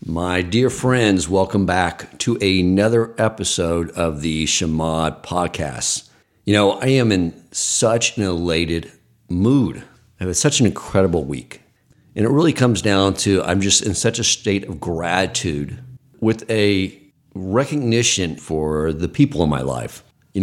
My dear friends, welcome back to another episode of the Shamad Podcast. I am in such an elated mood. I've had such an incredible week. And it really comes down to I'm just in such a state of gratitude with a recognition for the people in my life.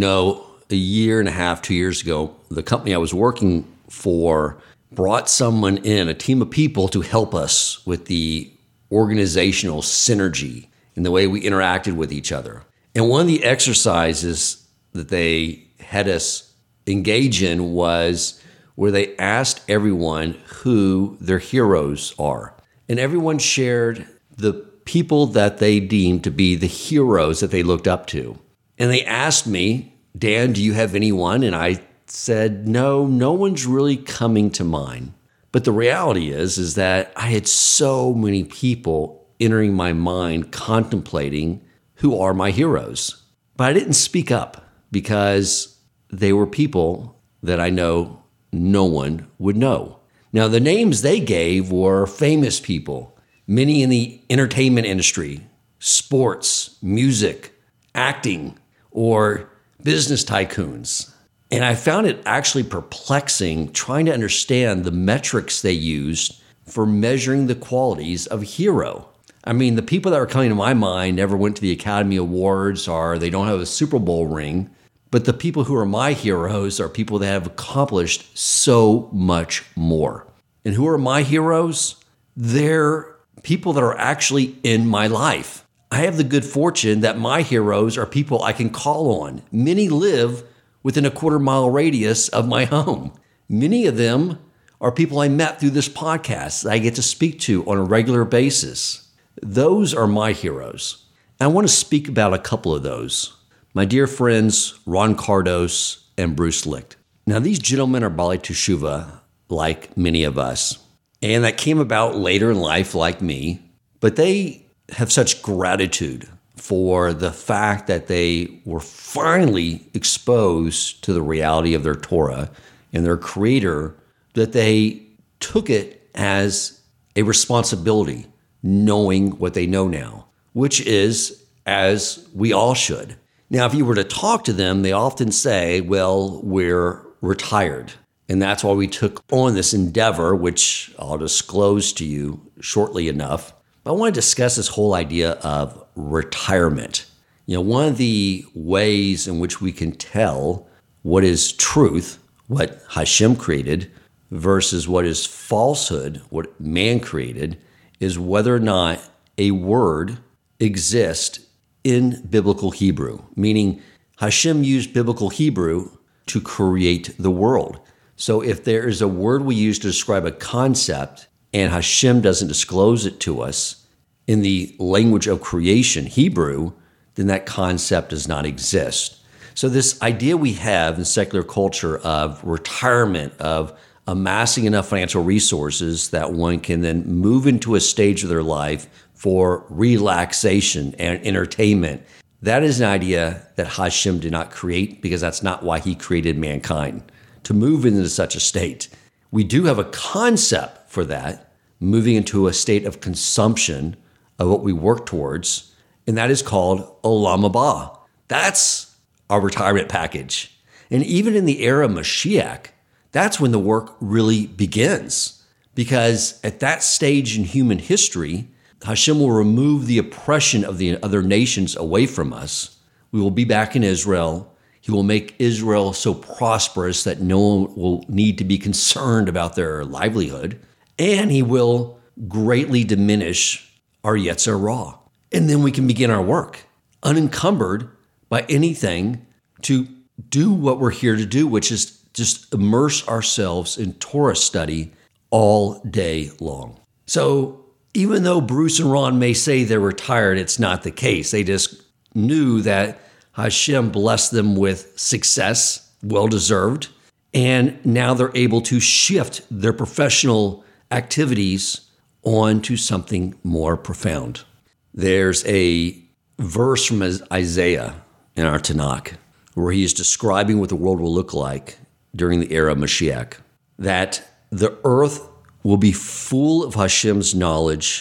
A year and a half, 2 years ago, the company I was working for brought someone in, a team of people to help us with the organizational synergy in the way we interacted with each other. And one of the exercises that they had us engage in was where they asked everyone who their heroes are. And everyone shared the people that they deemed to be the heroes that they looked up to. And they asked me, Dan, do you have anyone? And I said, no one's really coming to mind. But the reality is that I had so many people entering my mind contemplating who are my heroes. But I didn't speak up because they were people that I know no one would know. Now, the names they gave were famous people, many in the entertainment industry, sports, music, acting, or business tycoons. And I found it actually perplexing trying to understand the metrics they used for measuring the qualities of a hero. I mean, the people that were coming to my mind never went to the Academy Awards or they don't have a Super Bowl ring. But the people who are my heroes are people that have accomplished so much more. And who are my heroes? They're people that are actually in my life. I have the good fortune that my heroes are people I can call on. Many live within a quarter-mile radius of my home. Many of them are people I met through this podcast that I get to speak to on a regular basis. Those are my heroes. And I want to speak about a couple of those. My dear friends, Ron Cardos and Bruce Licht. Now, these gentlemen are Bali Teshuva, like many of us, and that came about later in life like me, but they have such gratitude for the fact that they were finally exposed to the reality of their Torah and their Creator, that they took it as a responsibility, knowing what they know now, which is as we all should. Now, if you were to talk to them, they often say, well, we're retired. And that's why we took on this endeavor, which I'll disclose to you shortly enough. But I want to discuss this whole idea of retirement. One of the ways in which we can tell what is truth, what Hashem created, versus what is falsehood, what man created, is whether or not a word exists in biblical Hebrew, meaning Hashem used biblical Hebrew to create the world. So if there is a word we use to describe a concept and Hashem doesn't disclose it to us in the language of creation, Hebrew, then that concept does not exist. So this idea we have in secular culture of retirement, of amassing enough financial resources that one can then move into a stage of their life for relaxation and entertainment, that is an idea that Hashem did not create because that's not why he created mankind, to move into such a state. We do have a concept for that, moving into a state of consumption of what we work towards, and that is called Olam Haba. That's our retirement package. And even in the era of Mashiach, that's when the work really begins. Because at that stage in human history, Hashem will remove the oppression of the other nations away from us. We will be back in Israel. He will make Israel so prosperous that no one will need to be concerned about their livelihood. And he will greatly diminish our Yetzer Ra. And then we can begin our work, unencumbered by anything, to do what we're here to do, which is just immerse ourselves in Torah study all day long. So even though Bruce and Ron may say they're retired, it's not the case. They just knew that Hashem blessed them with success, well-deserved, and now they're able to shift their professional activities on to something more profound. There's a verse from Isaiah in our Tanakh where he is describing what the world will look like during the era of Mashiach, that the earth will be full of Hashem's knowledge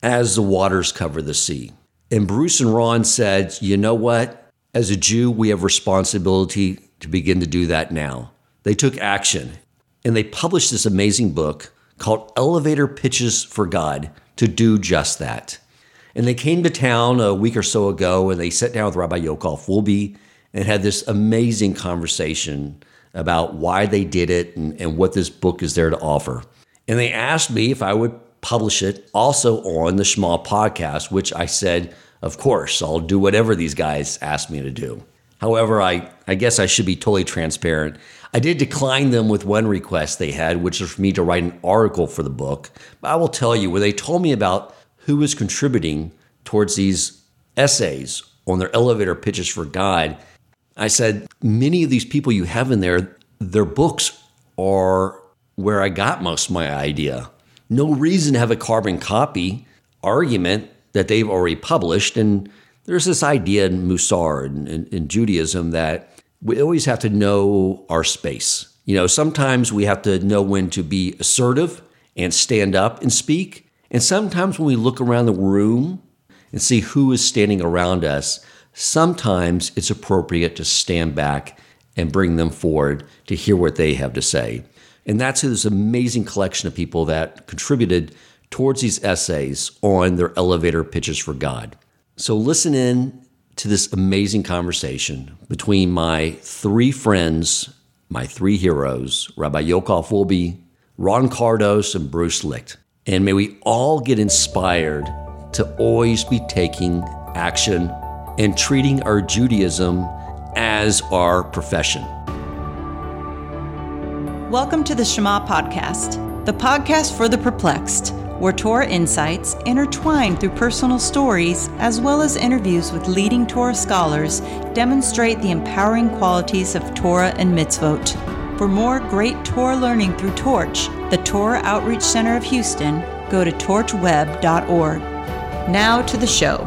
as the waters cover the sea. And Bruce and Ron said, you know what? As a Jew, we have responsibility to begin to do that now. They took action, and they published this amazing book called Elevator Pitches for God to do just that. And they came to town a week or so ago, and they sat down with Rabbi Yochai Fulby and had this amazing conversation about why they did it and what this book is there to offer. And they asked me if I would publish it also on the Shema podcast, which I said, of course, I'll do whatever these guys ask me to do. However, I guess I should be totally transparent. I did decline them with one request they had, which was for me to write an article for the book. But I will tell you, when they told me about who was contributing towards these essays on their elevator pitches for God, I said, many of these people you have in there, their books are where I got most of my idea. No reason to have a carbon copy argument that they've already published. And there's this idea in Musar and in Judaism that we always have to know our space. You know, sometimes we have to know when to be assertive and stand up and speak. And sometimes when we look around the room and see who is standing around us, sometimes it's appropriate to stand back and bring them forward to hear what they have to say. And that's this amazing collection of people that contributed towards these essays on their elevator pitches for God. So listen in to this amazing conversation between my three friends, my three heroes, Rabbi Yochai Fulby, Ron Kardos, and Bruce Licht. And may we all get inspired to always be taking action and treating our Judaism as our profession. Welcome to the Shema Podcast, the podcast for the perplexed, where Torah insights, intertwined through personal stories, as well as interviews with leading Torah scholars, demonstrate the empowering qualities of Torah and mitzvot. For more great Torah learning through Torch, the Torah Outreach Center of Houston, go to torchweb.org. Now to the show.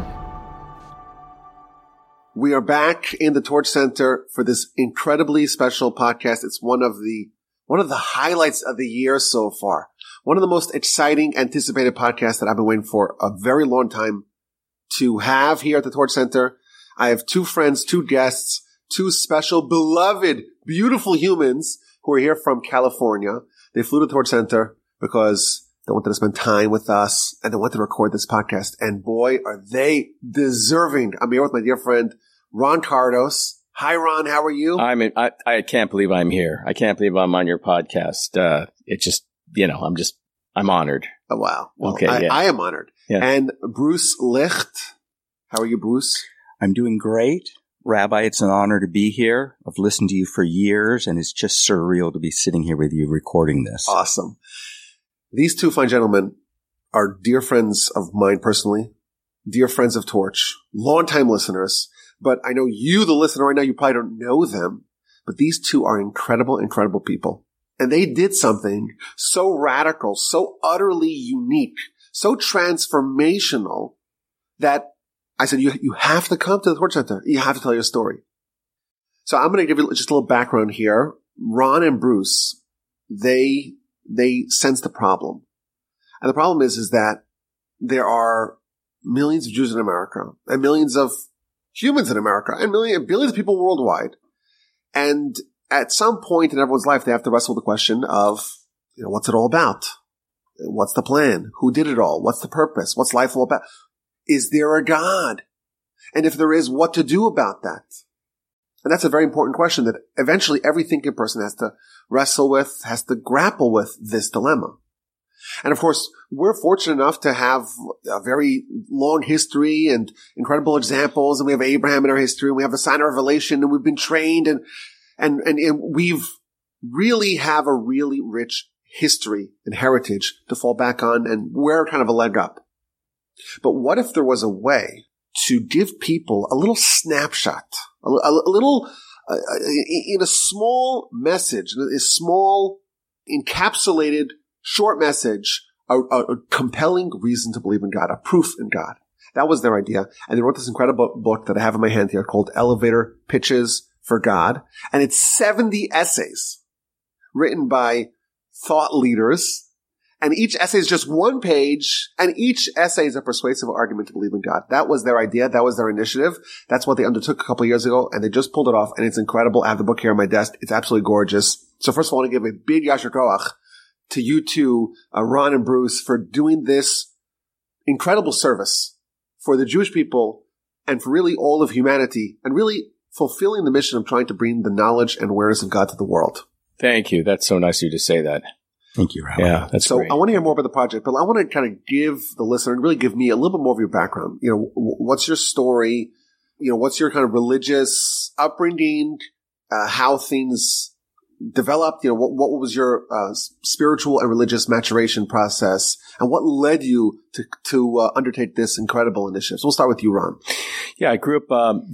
We are back in the Torch Center for this incredibly special podcast. It's one of the highlights of the year so far. One of the most exciting, anticipated podcasts that I've been waiting for a very long time to have here at the Torch Center. I have two friends, two guests, two special, beloved, beautiful humans who are here from California. They flew to the Torch Center because they wanted to spend time with us and they wanted to record this podcast. And boy, are they deserving. I'm here with my dear friend, Ron Kardos. Hi, Ron. How are you? I can't believe I'm here. I can't believe I'm on your podcast. It just, I'm honored. Oh, wow. Well, okay, I am honored. Yeah. And Bruce Licht. How are you, Bruce? I'm doing great. Rabbi, it's an honor to be here. I've listened to you for years, and it's just surreal to be sitting here with you recording this. Awesome. These two fine gentlemen are dear friends of mine personally, dear friends of Torch, longtime listeners. But I know you, the listener right now, you probably don't know them, but these two are incredible, incredible people. And they did something so radical, so utterly unique, so transformational that I said, you have to come to the Torch Center. You have to tell your story. So I'm going to give you just a little background here. Ron and Bruce, they sense the problem. And the problem is that there are millions of Jews in America and millions of humans in America and billions of people worldwide. And at some point in everyone's life, they have to wrestle with the question of, what's it all about? What's the plan? Who did it all? What's the purpose? What's life all about? Is there a God? And if there is, what to do about that? And that's a very important question that eventually every thinking person has to wrestle with, has to grapple with this dilemma. And of course, we're fortunate enough to have a very long history and incredible examples. And we have Abraham in our history. And we have the sign of Revelation, and we've been trained, and we've really have a really rich history and heritage to fall back on, and we're kind of a leg up. But what if there was a way to give people a little snapshot, a little, in a small message, a small encapsulated short message, a compelling reason to believe in God, a proof in God. That was their idea. And they wrote this incredible book that I have in my hand here called Elevator Pitches for God. And it's 70 essays written by thought leaders And each essay is just one page, and each essay is a persuasive argument to believe in God. That was their idea. That was their initiative. That's what they undertook a couple of years ago, and they just pulled it off, and it's incredible. I have the book here on my desk. It's absolutely gorgeous. So first of all, I want to give a big yasher koach to you two, Ron and Bruce, for doing this incredible service for the Jewish people and for really all of humanity, and really fulfilling the mission of trying to bring the knowledge and awareness of God to the world. Thank you. That's so nice of you to say that. Thank you, Rabbi. Yeah, that's so great. I want to hear more about the project, but I want to kind of give the listener and really give me a little bit more of your background. You know, what's your story? You know, what's your kind of religious upbringing? How things developed? You know, what was your spiritual and religious maturation process, and what led you to undertake this incredible initiative? So we'll start with you, Ron. Yeah, I grew up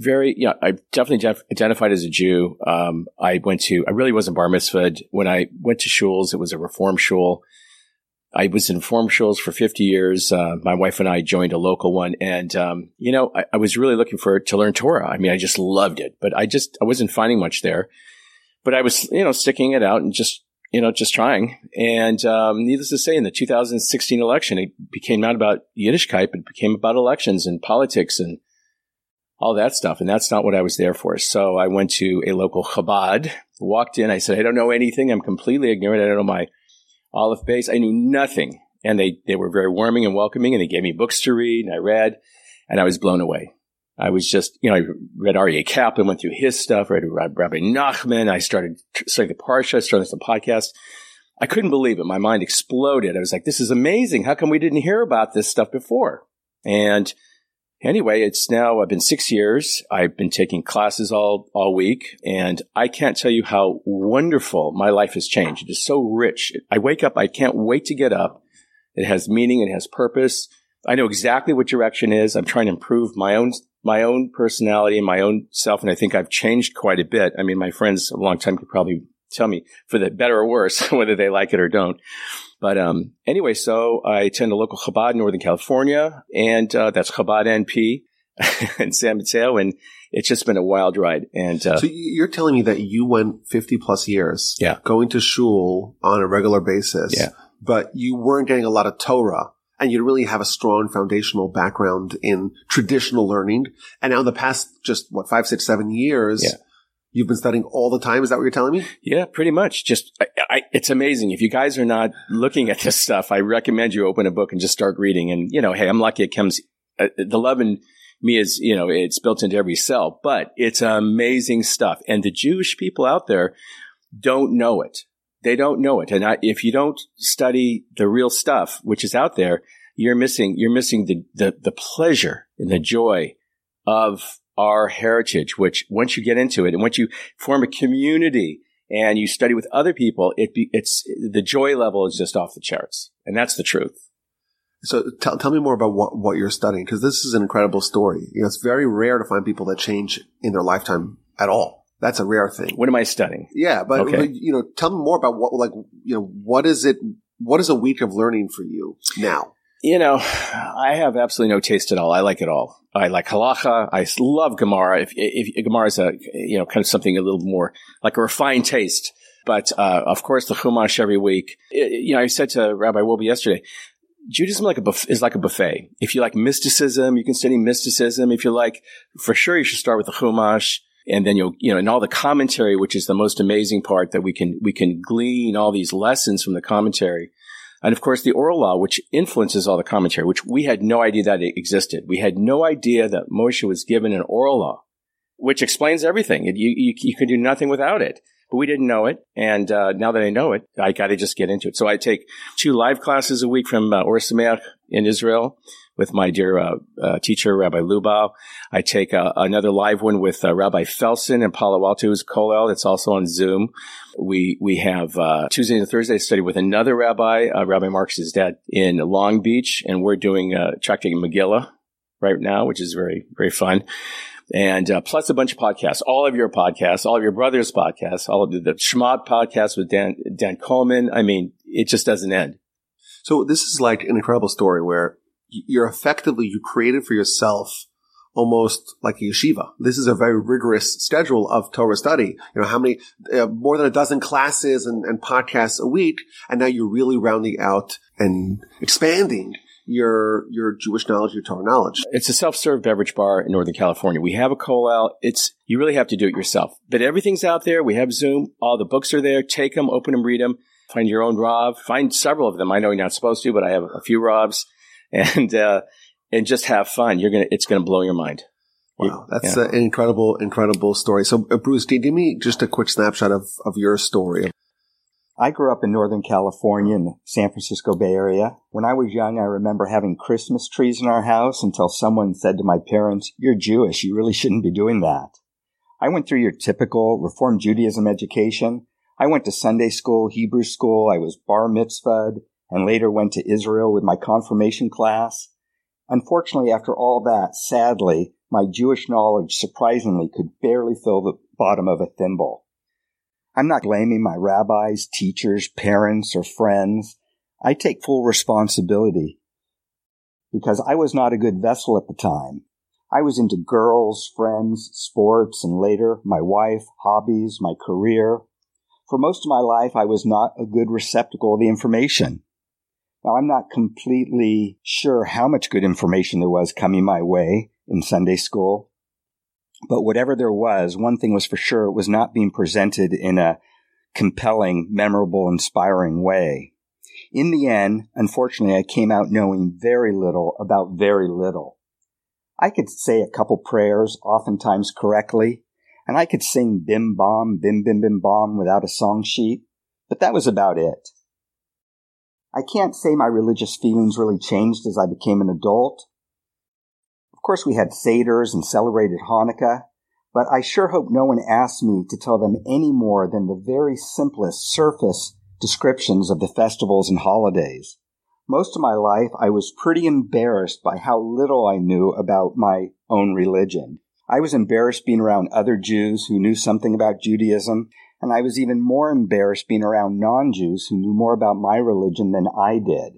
I definitely identified as a Jew. I really wasn't bar mitzvahed. When I went to shuls, it was a reform shul. I was in reform shuls for 50 years. My wife and I joined a local one, and I was really looking to learn Torah. I mean, I just loved it, but I wasn't finding much there. But I was, sticking it out and just trying. And needless to say, in the 2016 election, it became not about Yiddishkeit, but it became about elections and politics and all that stuff. And that's not what I was there for. So I went to a local Chabad, walked in. I said, I don't know anything. I'm completely ignorant. I don't know my Aleph Beis. I knew nothing. And they were very warming and welcoming, and they gave me books to read, and I read, and I was blown away. I was just, I read Aryeh Kaplan, went through his stuff, read Rabbi Nachman. I started studying the Parsha, started some podcasts. I couldn't believe it. My mind exploded. I was like, this is amazing. How come we didn't hear about this stuff before? And anyway, I've been 6 years. I've been taking classes all week, and I can't tell you how wonderful my life has changed. It is so rich. I wake up, I can't wait to get up. It has meaning, it has purpose. I know exactly what direction is. I'm trying to improve my own personality and my own self, and I think I've changed quite a bit. I mean, my friends a long time could probably tell me for the better or worse, whether they like it or don't. But anyway, so I attend a local Chabad in Northern California, and that's Chabad NP in San Mateo, and it's just been a wild ride. And so you're telling me that you went 50 plus years going to shul on a regular basis, but you weren't getting a lot of Torah. And you really have a strong foundational background in traditional learning. And now in the past, 5, 6, 7 years, you've been studying all the time. Is that what you're telling me? Yeah, pretty much. It's amazing. If you guys are not looking at this stuff, I recommend you open a book and just start reading. And, hey, I'm lucky it comes, the love in me is, it's built into every cell, but it's amazing stuff. And the Jewish people out there don't know it. They don't know it. And if you don't study the real stuff, which is out there, you're missing the pleasure and the joy of our heritage, which once you get into it and once you form a community and you study with other people, it's the joy level is just off the charts. And that's the truth. So tell me more about what you're studying, because this is an incredible story. It's very rare to find people that change in their lifetime at all. That's a rare thing. What am I studying? Yeah, but tell me more about what is it? What is a week of learning for you now? I have absolutely no taste at all. I like it all. I like halacha. I love Gemara. If Gemara is kind of something a little more like a refined taste. But of course, the Chumash every week. I said to Rabbi Wolbe yesterday, Judaism is like a buffet. If you like mysticism, you can study mysticism. If you like, for sure, you should start with the Chumash. And then and all the commentary, which is the most amazing part, that we can glean all these lessons from the commentary. And of course, the oral law, which influences all the commentary, which we had no idea that it existed. We had no idea that Moshe was given an oral law, which explains everything. You can do nothing without it. But we didn't know it. And now that I know it, I got to just get into it. So I take 2 live classes a week from Or Sameach in Israel with my dear teacher, Rabbi Lubal. I take another live one with Rabbi Felsen in Palo Alto, who's Kollel. It's also on Zoom. We have Tuesday and Thursday study with another rabbi, Rabbi Marcus's dad, in Long Beach. And we're doing Tractate Megillah right now, which is very, very fun. And plus a bunch of podcasts, all of your podcasts, all of your brother's podcasts, all of the Shema podcast with Dan Coleman. I mean, it just doesn't end. So this is like an incredible story where you created for yourself almost like a yeshiva. This is a very rigorous schedule of Torah study. How many, more than a dozen classes and podcasts a week. And now you're really rounding out and expanding your Jewish knowledge, your Torah knowledge. It's a self-serve beverage bar in Northern California. We have a kollel. You really have to do it yourself. But everything's out there. We have Zoom. All the books are there. Take them, open them, read them. Find your own Rav. Find several of them. I know you're not supposed to, but I have a few Ravs. And just have fun. It's gonna blow your mind. Wow, that's an incredible story. So, Bruce, give me just a quick snapshot of your story. I grew up in Northern California in the San Francisco Bay Area. When I was young, I remember having Christmas trees in our house until someone said to my parents, "You're Jewish. You really shouldn't be doing that." I went through your typical Reform Judaism education. I went to Sunday school, Hebrew school. I was bar mitzvahed and later went to Israel with my confirmation class. Unfortunately, after all that, sadly, my Jewish knowledge surprisingly could barely fill the bottom of a thimble. I'm not blaming my rabbis, teachers, parents, or friends. I take full responsibility because I was not a good vessel at the time. I was into girls, friends, sports, and later my wife, hobbies, my career. For most of my life, I was not a good receptacle of the information. Now, I'm not completely sure how much good information there was coming my way in Sunday school. But whatever there was, one thing was for sure, it was not being presented in a compelling, memorable, inspiring way. In the end, unfortunately, I came out knowing very little about very little. I could say a couple prayers, oftentimes correctly, and I could sing bim bom, bim bim bim bom without a song sheet, but that was about it. I can't say my religious feelings really changed as I became an adult. Of course, we had Seders and celebrated Hanukkah, but I sure hope no one asked me to tell them any more than the very simplest surface descriptions of the festivals and holidays. Most of my life, I was pretty embarrassed by how little I knew about my own religion. I was embarrassed being around other Jews who knew something about Judaism, and I was even more embarrassed being around non-Jews who knew more about my religion than I did.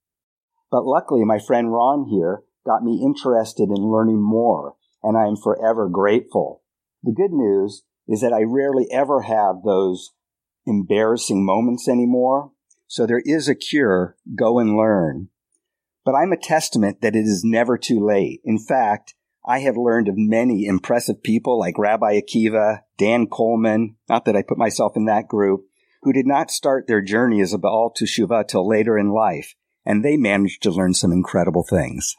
But luckily, my friend Ron here got me interested in learning more, and I am forever grateful. The good news is that I rarely ever have those embarrassing moments anymore, so there is a cure. Go and learn. But I'm a testament that it is never too late. In fact, I have learned of many impressive people like Rabbi Akiva, Dan Coleman, not that I put myself in that group, who did not start their journey as a Baal Teshuvah till later in life, and they managed to learn some incredible things.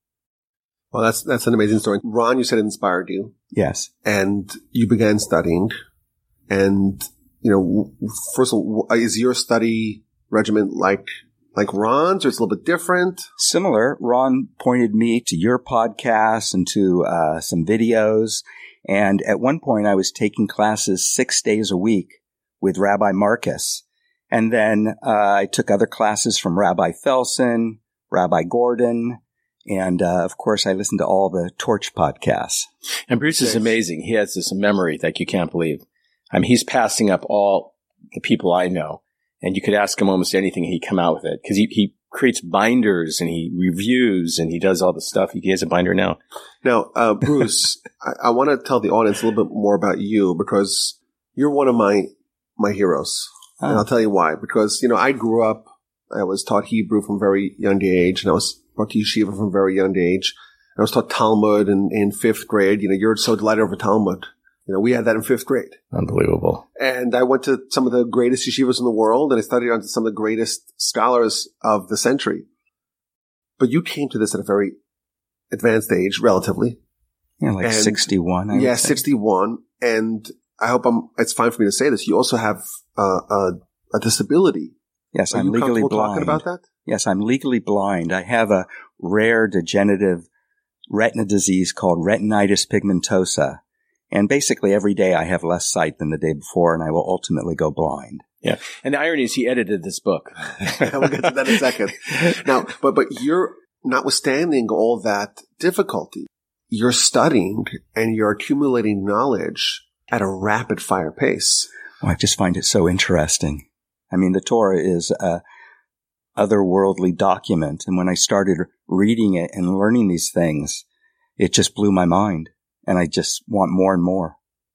Well, that's an amazing story. Ron, you said it inspired you. Yes. And you began studying. And, first of all, is your study regimen like Ron's, or it's a little bit different? Similar. Ron pointed me to your podcast and to some videos. And at one point, I was taking classes 6 days a week with Rabbi Marcus. And then I took other classes from Rabbi Felsen, Rabbi Gordon, and, of course, I listened to all the Torch podcasts. And Bruce is amazing. He has this memory that you can't believe. I mean, he's passing up all the people I know. And you could ask him almost anything, and he'd come out with it. Because he creates binders, and he reviews, and he does all the stuff. He has a binder now. Now, Bruce, I want to tell the audience a little bit more about you, because you're one of my heroes. Oh. And I'll tell you why. Because, I grew up, I was taught Hebrew from a very young age, and I was brought to yeshiva from a very young age. I was taught Talmud in fifth grade. You're so delighted over Talmud. We had that in fifth grade. Unbelievable. And I went to some of the greatest yeshivas in the world, and I studied under some of the greatest scholars of the century. But you came to this at a very advanced age, relatively. Yeah, like 61. Yeah, 61. And I hope it's fine for me to say this. You also have a disability. Yes, I'm legally blind. Talking about that? Yes, I'm legally blind. I have a rare degenerative retina disease called retinitis pigmentosa. And basically every day I have less sight than the day before, and I will ultimately go blind. Yeah. And the irony is he edited this book. We'll get to that in a second. Now, but you're, notwithstanding all that difficulty, you're studying and you're accumulating knowledge at a rapid fire pace. Well, I just find it so interesting. I mean, the Torah is a otherworldly document. And when I started reading it and learning these things, it just blew my mind. And I just want more and more.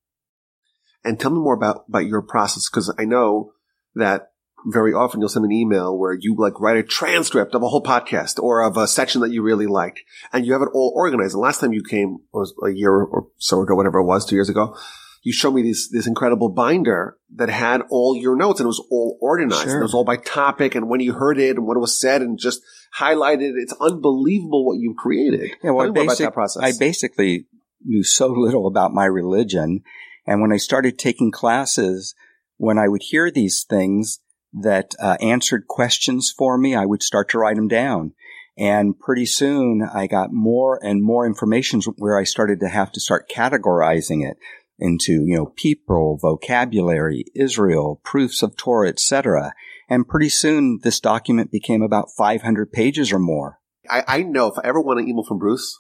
And tell me more about your process, because I know that very often you'll send an email where you like write a transcript of a whole podcast or of a section that you really like, and you have it all organized. And last time you came was a year or so ago, whatever it was, 2 years ago. You showed me this incredible binder that had all your notes, and it was all organized. Sure. And it was all by topic and when you heard it and what it was said and just highlighted. It's unbelievable what you've created. Yeah, well, tell me more about that process. I basically knew so little about my religion. And when I started taking classes, when I would hear these things that answered questions for me, I would start to write them down. And pretty soon I got more and more information where I started to have to start categorizing it into, people, vocabulary, Israel, proofs of Torah, etc. And pretty soon this document became about 500 pages or more. I know if I ever want an email from Bruce,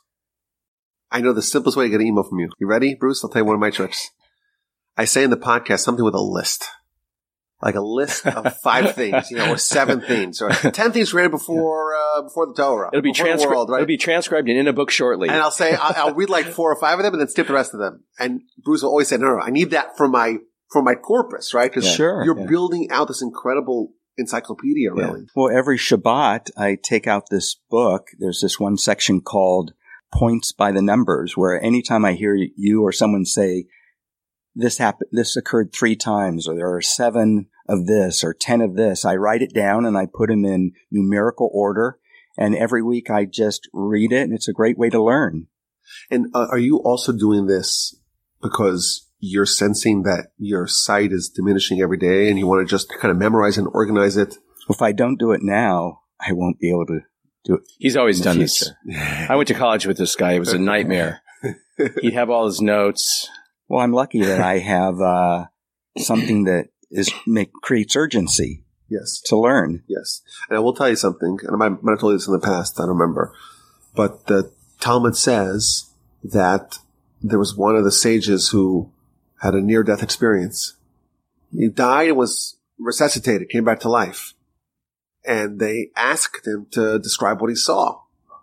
I know the simplest way to get an email from you. You ready, Bruce? I'll tell you one of my tricks. I say in the podcast something with a list. Like a list of 5 things, or 7 things, or 10 things created before the Torah. It'll be transcribed. Right? It'll be transcribed and in a book shortly. And I'll say I'll read like 4 or 5 of them, and then skip the rest of them. And Bruce will always say, "No, I need that for my corpus, right? Because you're building out this incredible encyclopedia, really." Yeah. Well, every Shabbat I take out this book. There's this one section called "Points by the Numbers," where anytime I hear you or someone say, this occurred 3 times, or there are 7 of this or 10 of this, I write it down and I put them in numerical order. And every week I just read it, and it's a great way to learn. And are you also doing this because you're sensing that your sight is diminishing every day and you want to just kind of memorize and organize it? If I don't do it now, I won't be able to do it. He's always done this. I went to college with this guy. It was a nightmare. He'd have all his notes. Well, I'm lucky that I have something that creates urgency. Yes. To learn. Yes. And I will tell you something, and I might have told you this in the past, I don't remember, but the Talmud says that there was one of the sages who had a near-death experience. He died and was resuscitated, came back to life. And they asked him to describe what he saw.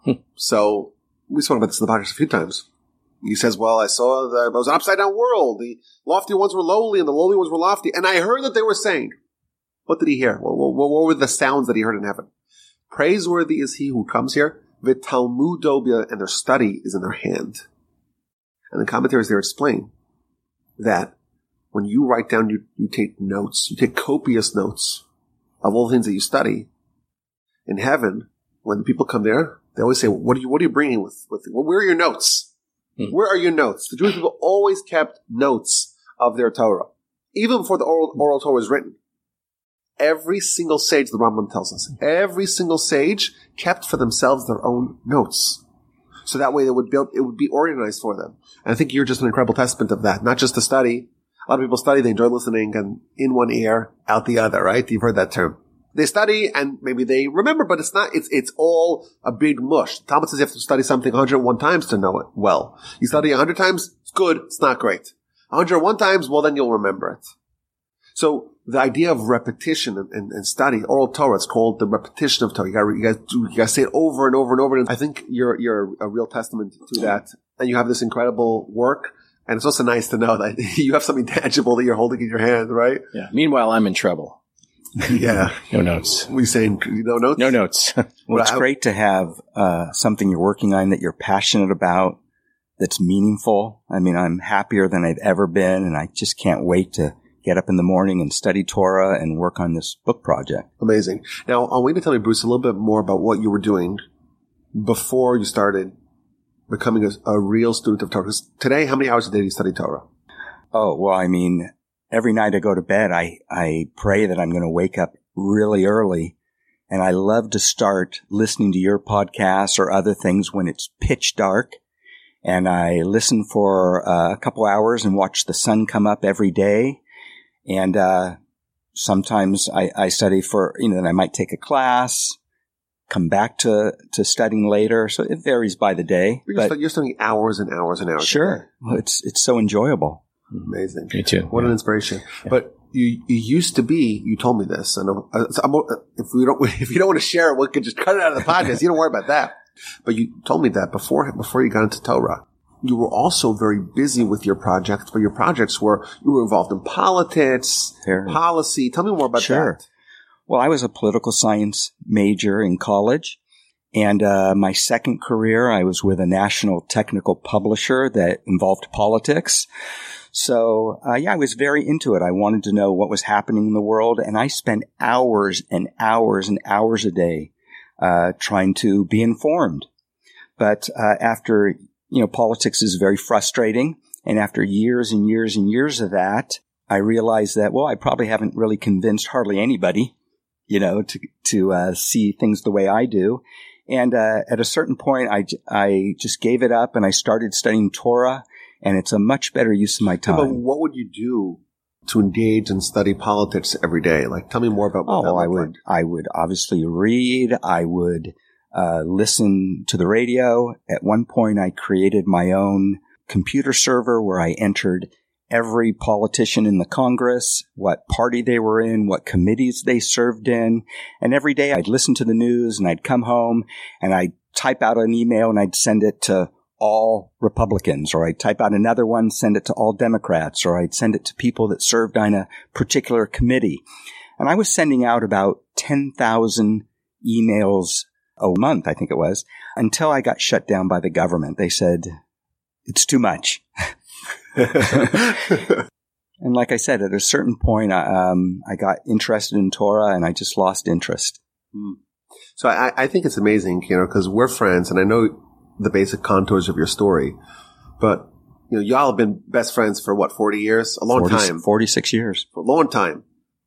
So we spoke about this in the podcast a few times. He says, well, I saw that it was an upside-down world. The lofty ones were lowly and the lowly ones were lofty. And I heard that they were saying, what did he hear? What were the sounds that he heard in heaven? Praiseworthy is he who comes here. V'talmudo, and their study is in their hand. And the commentaries there explain that when you write down, you take notes, you take copious notes of all the things that you study. In heaven, when the people come there, they always say, what are you bringing with where are your notes? Where are your notes? The Jewish people always kept notes of their Torah. Even before the oral Torah was written. Every single sage, the Rambam tells us, every single sage kept for themselves their own notes. So that way it would be organized for them. And I think you're just an incredible testament of that. Not just to study. A lot of people study, they enjoy listening, and in one ear, out the other, right? You've heard that term. They study and maybe they remember, but it's all a big mush. Talmud says you have to study something 101 times to know it well. You study 100 times, it's good, it's not great. 101 times, well, then you'll remember it. So the idea of repetition and study, oral Torah, it's called the repetition of Torah. You gotta say it over and over and over. And I think you're a real testament to that. And you have this incredible work. And it's also nice to know that you have something tangible that you're holding in your hand, right? Yeah. Meanwhile, I'm in trouble. Yeah. No notes. We saying no notes? No notes. Well, it's great to have something you're working on that you're passionate about, that's meaningful. I mean, I'm happier than I've ever been, and I just can't wait to get up in the morning and study Torah and work on this book project. Amazing. Now, I want you to tell me, Bruce, a little bit more about what you were doing before you started becoming a real student of Torah. Because today, how many hours a day do you study Torah? Oh, well, I mean, every night I go to bed, I pray that I'm going to wake up really early. And I love to start listening to your podcasts or other things when it's pitch dark. And I listen for a couple hours and watch the sun come up every day. And sometimes I study for, then I might take a class, come back to studying later. So it varies by the day. You're studying hours and hours and hours. Sure. Well, it's so enjoyable. Amazing. Me too. What an inspiration. Yeah. But you used to be, you told me this, and if you don't want to share it, we could just cut it out of the podcast. You don't worry about that. But you told me that before you got into Torah, you were also very busy with your projects, but your projects you were involved in politics, policy. Tell me more about that. Well, I was a political science major in college. And my second career, I was with a national technical publisher that involved politics. So, I was very into it. I wanted to know what was happening in the world. And I spent hours and hours and hours a day trying to be informed. But after politics is very frustrating. And after years and years and years of that, I realized that, I probably haven't really convinced hardly anybody, to see things the way I do. And at a certain point, I just gave it up and I started studying Torah. And it's a much better use of my time. Yeah, but what would you do to engage and study politics every day? Like, tell me more about what that looked like. I would obviously read. I would listen to the radio. At one point, I created my own computer server where I entered every politician in the Congress, what party they were in, what committees they served in. And every day I'd listen to the news and I'd come home and I'd type out an email and I'd send it to all Republicans, or I'd type out another one, send it to all Democrats, or I'd send it to people that served on a particular committee. And I was sending out about 10,000 emails a month, I think it was, until I got shut down by the government. They said, it's too much. And like I said, at a certain point, I got interested in Torah and I just lost interest. So I think it's amazing, because we're friends and I know the basic contours of your story, but y'all have been best friends for 40 years? A long time. 46 years. For a long time.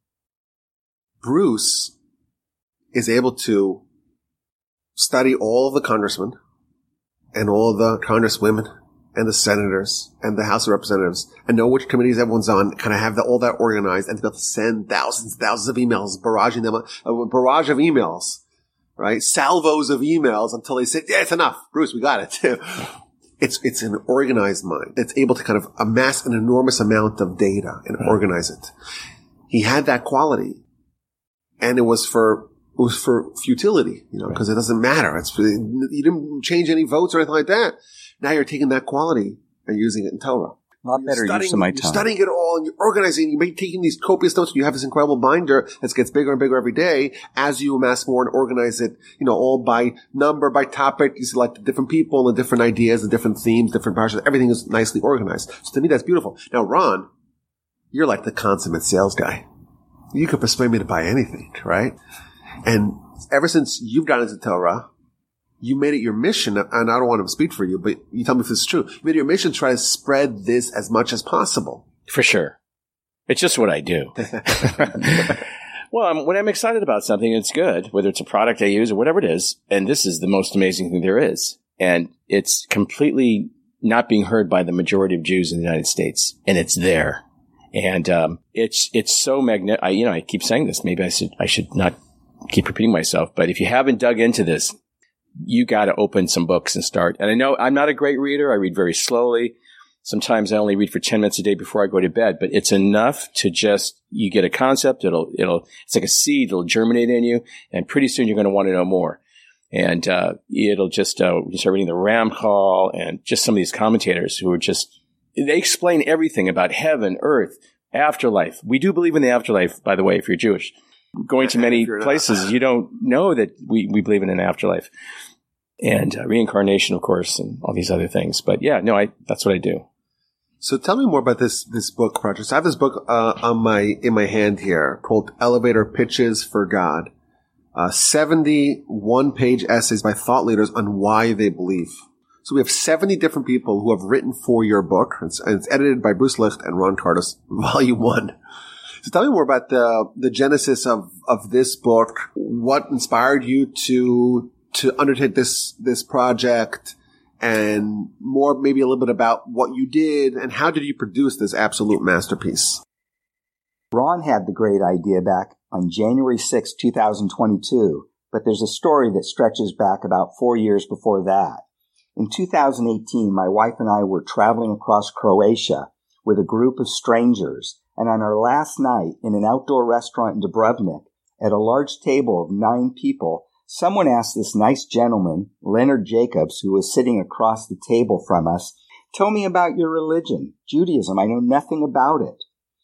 Bruce is able to study all of the congressmen and all of the congresswomen and the senators and the House of Representatives and know which committees everyone's on, kind of have all that organized and to be able to send thousands of emails, barraging them, a barrage of emails, right? Salvos of emails until they say, yeah, it's enough. Bruce, we got it. It's an organized mind. It's able to kind of amass an enormous amount of data and organize it. He had that quality, and it was for futility, because it doesn't matter. You didn't change any votes or anything like that. Now you're taking that quality and using it in Torah. A lot better use of my time. You're studying it all and you're organizing. You're taking these copious notes. You have this incredible binder that gets bigger and bigger every day as you amass more and organize it, all by number, by topic. You select the different people and the different ideas, the different themes, different parshas. Everything is nicely organized. So to me, that's beautiful. Now, Ron, you're like the consummate sales guy. You could persuade me to buy anything, right? And ever since you've gotten into Torah, you made it your mission, and I don't want to speak for you, but you tell me if this is true. You made it your mission to try to spread this as much as possible. For sure. It's just what I do. Well, when I'm excited about something, it's good, whether it's a product I use or whatever it is. And this is the most amazing thing there is. And it's completely not being heard by the majority of Jews in the United States. And it's there. And it's so magnetic. I keep saying this. Maybe I should not keep repeating myself. But if you haven't dug into this, you got to open some books and start. And I know I'm not a great reader. I read very slowly. Sometimes I only read for 10 minutes a day before I go to bed, but it's enough to you get a concept. It's like a seed. It'll germinate in you. And pretty soon you're going to want to know more. And, it'll just, you start reading the Ramchal and just some of these commentators who are they explain everything about heaven, earth, afterlife. We do believe in the afterlife, by the way, if you're Jewish. Going to many places, you don't know that we believe in an afterlife. And reincarnation, of course, and all these other things. But yeah, no, that's what I do. So tell me more about this book project. So I have this book in my hand here called Elevator Pitches for God. 71-page essays by thought leaders on why they believe. So we have 70 different people who have written for your book. It's edited by Bruce Licht and Ron Cardos, Volume 1. So tell me more about the genesis of this book. What inspired you to undertake this project, and more maybe a little bit about what you did and how did you produce this absolute masterpiece? Ron had the great idea back on January 6, 2022, but there's a story that stretches back about 4 years before that. In 2018, my wife and I were traveling across Croatia with a group of strangers. And on our last night in an outdoor restaurant in Dubrovnik, at a large table of 9 people, Someone asked this nice gentleman, Leonard Jacobs, who was sitting across the table from us, "Tell me about your religion, Judaism. I know nothing about it."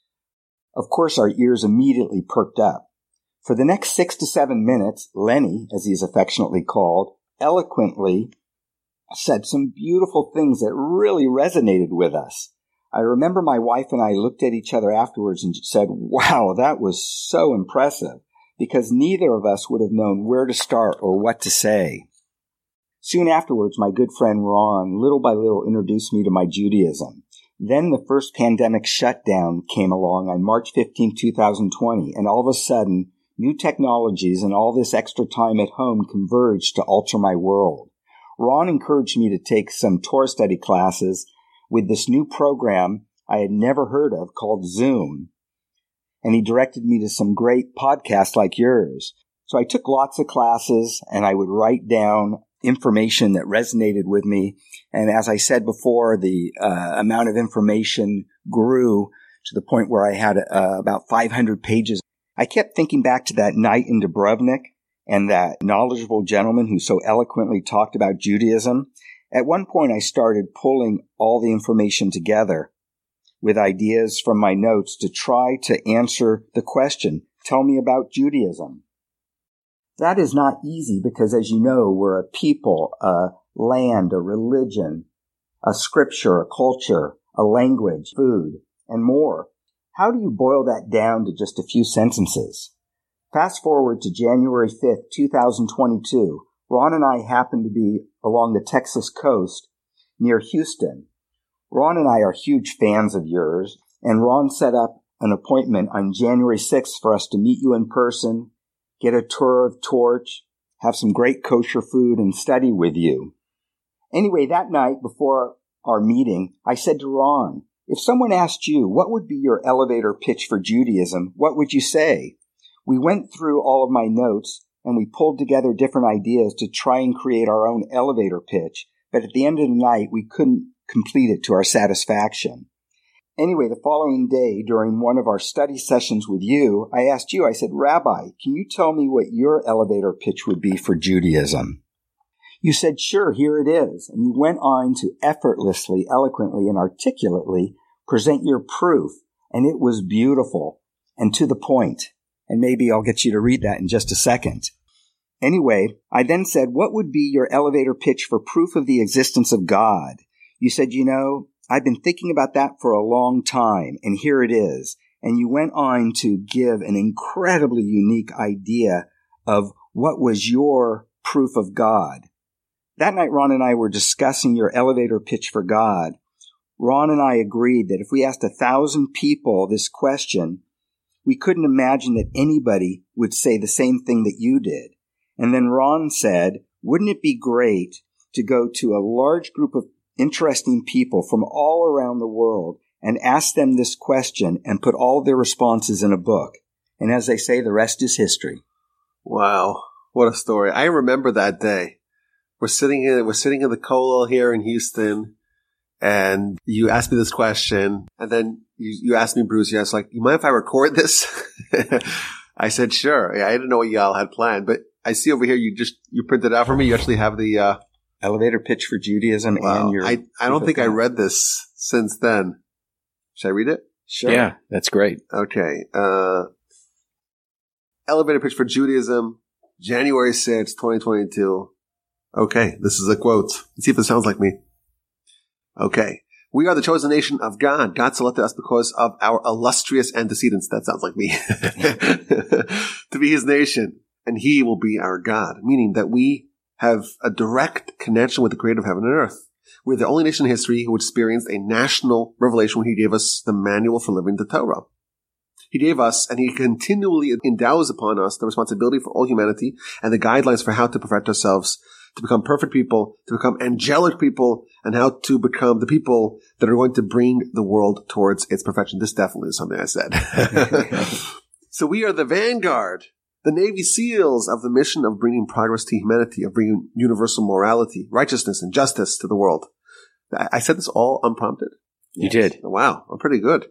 Of course, our ears immediately perked up. For the next 6 to 7 minutes, Lenny, as he is affectionately called, eloquently said some beautiful things that really resonated with us. I remember my wife and I looked at each other afterwards and said, "Wow, that was so impressive," because neither of us would have known where to start or what to say. Soon afterwards, my good friend Ron, little by little, introduced me to my Judaism. Then the first pandemic shutdown came along on March 15, 2020, and all of a sudden, new technologies and all this extra time at home converged to alter my world. Ron encouraged me to take some Torah study classes with this new program I had never heard of called Zoom. And he directed me to some great podcasts like yours. So I took lots of classes and I would write down information that resonated with me. And as I said before, the amount of information grew to the point where I had about 500 pages. I kept thinking back to that night in Dubrovnik and that knowledgeable gentleman who so eloquently talked about Judaism. At one point, I started pulling all the information together with ideas from my notes to try to answer the question, "Tell me about Judaism." That is not easy because, as you know, we're a people, a land, a religion, a scripture, a culture, a language, food, and more. How do you boil that down to just a few sentences? Fast forward to January 5th, 2022. Ron and I happened to be along the Texas coast near Houston. Ron and I are huge fans of yours, and Ron set up an appointment on January 6th for us to meet you in person, get a tour of Torch, have some great kosher food, and study with you. Anyway, that night before our meeting, I said to Ron, "If someone asked you, what would be your elevator pitch for Judaism, what would you say?" We went through all of my notes, and we pulled together different ideas to try and create our own elevator pitch, but at the end of the night, we couldn't complete it to our satisfaction. Anyway, the following day, during one of our study sessions with you, I asked you, I said, "Rabbi, can you tell me what your elevator pitch would be for Judaism?" You said, "Sure, here it is." And you went on to effortlessly, eloquently, and articulately present your proof. And it was beautiful and to the point. And maybe I'll get you to read that in just a second. Anyway, I then said, "What would be your elevator pitch for proof of the existence of God?" You said, "You know, I've been thinking about that for a long time, and here it is." And you went on to give an incredibly unique idea of what was your proof of God. That night, Ron and I were discussing your elevator pitch for God. Ron and I agreed that if we asked 1,000 people this question, we couldn't imagine that anybody would say the same thing that you did. And then Ron said, "Wouldn't it be great to go to a large group of interesting people from all around the world and ask them this question and put all their responses in a book?" And as they say, the rest is history. Wow. What a story. I remember that day. We're sitting in the Kollel here in Houston, and you asked me this question, and then you asked me, Bruce, you asked, like, "You mind if I record this?" I said, "Sure." I didn't know what y'all had planned, but I see over here you printed it out for me. You actually have the elevator pitch for Judaism. Wow. And your... I don't think I read this since then. Should I read it? Sure. Yeah, that's great. Okay. Elevator pitch for Judaism, January 6th, 2022. Okay, this is a quote. Let's see if it sounds like me. Okay. "We are the chosen nation of God. God selected us because of our illustrious antecedents." That sounds like me. "To be his nation, and he will be our God." Meaning that we have a direct connection with the creator of heaven and earth. We're the only nation in history who experienced a national revelation when he gave us the manual for living the Torah. He gave us, and he continually endows upon us, the responsibility for all humanity and the guidelines for how to perfect ourselves, to become perfect people, to become angelic people, and how to become the people that are going to bring the world towards its perfection. This definitely is something I said. So we are the vanguard, the Navy SEALs of the mission of bringing progress to humanity, of bringing universal morality, righteousness, and justice to the world. I said this all unprompted? You did. Wow, I'm pretty good.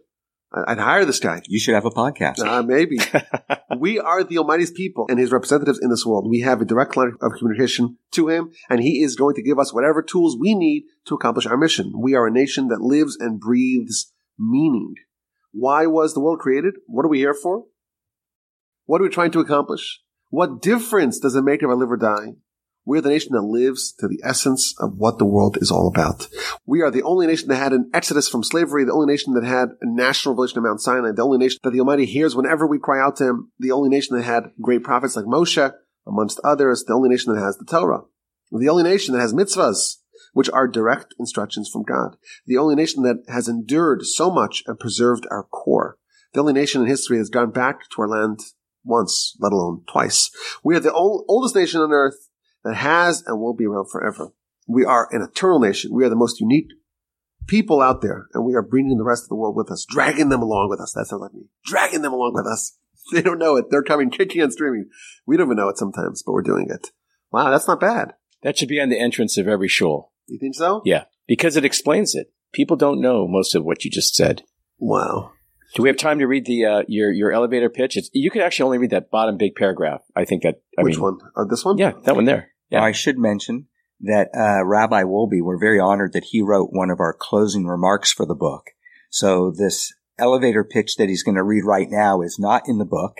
I'd hire this guy. You should have a podcast. Maybe. We are the Almighty's people and his representatives in this world. We have a direct line of communication to him, and he is going to give us whatever tools we need to accomplish our mission. We are a nation that lives and breathes meaning. Why was the world created? What are we here for? What are we trying to accomplish? What difference does it make if I live or die? We're the nation that lives to the essence of what the world is all about. We are the only nation that had an exodus from slavery, the only nation that had a national revelation of Mount Sinai, the only nation that the Almighty hears whenever we cry out to him, the only nation that had great prophets like Moshe, amongst others, the only nation that has the Torah, the only nation that has mitzvahs, which are direct instructions from God, the only nation that has endured so much and preserved our core, the only nation in history that has gone back to our land once, let alone twice. We are the oldest nation on earth that has and will be around forever. We are an eternal nation. We are the most unique people out there, and we are bringing the rest of the world with us, dragging them along with us. That's how like me. Dragging them along with us. They don't know it. They're coming kicking and screaming. We don't even know it sometimes, but we're doing it. Wow, that's not bad. That should be on the entrance of every shul. You think so? Yeah, because it explains it. People don't know most of what you just said. Wow. Do we have time to read the your elevator pitch? You could actually only read that bottom big paragraph. I think that. Which one? This one? Yeah, that one there. Yeah. I should mention that Rabbi Wolbe, we're very honored that he wrote one of our closing remarks for the book. So this elevator pitch that he's going to read right now is not in the book.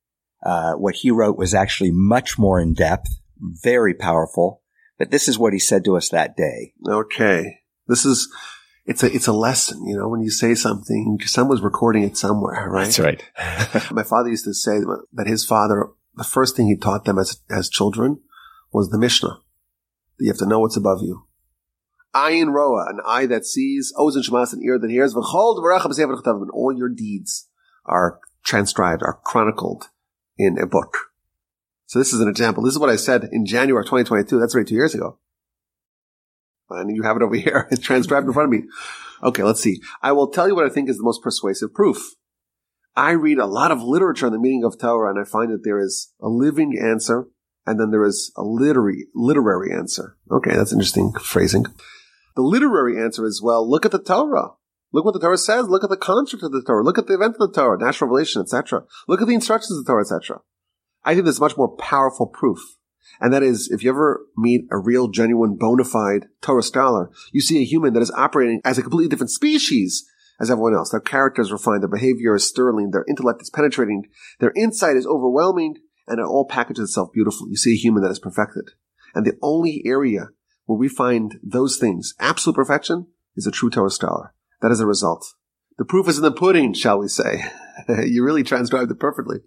What he wrote was actually much more in depth, very powerful. But this is what he said to us that day. Okay. It's a lesson, when you say something, someone's recording it somewhere, right? That's right. My father used to say that his father, the first thing he taught them as children was the Mishnah. That you have to know what's above you. Ayin roa, an eye that sees, ozen shemas, an ear that hears, v'chol d'varachah b'sefer chatav, and all your deeds are transcribed, are chronicled in a book. So this is an example. This is what I said in January 2022. That's already 2 years ago. And you have it over here. It's transcribed in front of me. Okay, let's see. I will tell you what I think is the most persuasive proof. I read a lot of literature on the meaning of Torah, and I find that there is a living answer, and then there is a literary answer. Okay, that's interesting phrasing. The literary answer is, well, look at the Torah. Look what the Torah says. Look at the construct of the Torah. Look at the event of the Torah, national revelation, etc. Look at the instructions of the Torah, etc. I think there's much more powerful proof. And that is, if you ever meet a real, genuine, bona fide Torah scholar, you see a human that is operating as a completely different species as everyone else. Their character is refined, their behavior is sterling, their intellect is penetrating, their insight is overwhelming, and it all packages itself beautifully. You see a human that is perfected. And the only area where we find those things, absolute perfection, is a true Torah scholar. That is a result. The proof is in the pudding, shall we say. You really transcribed it perfectly.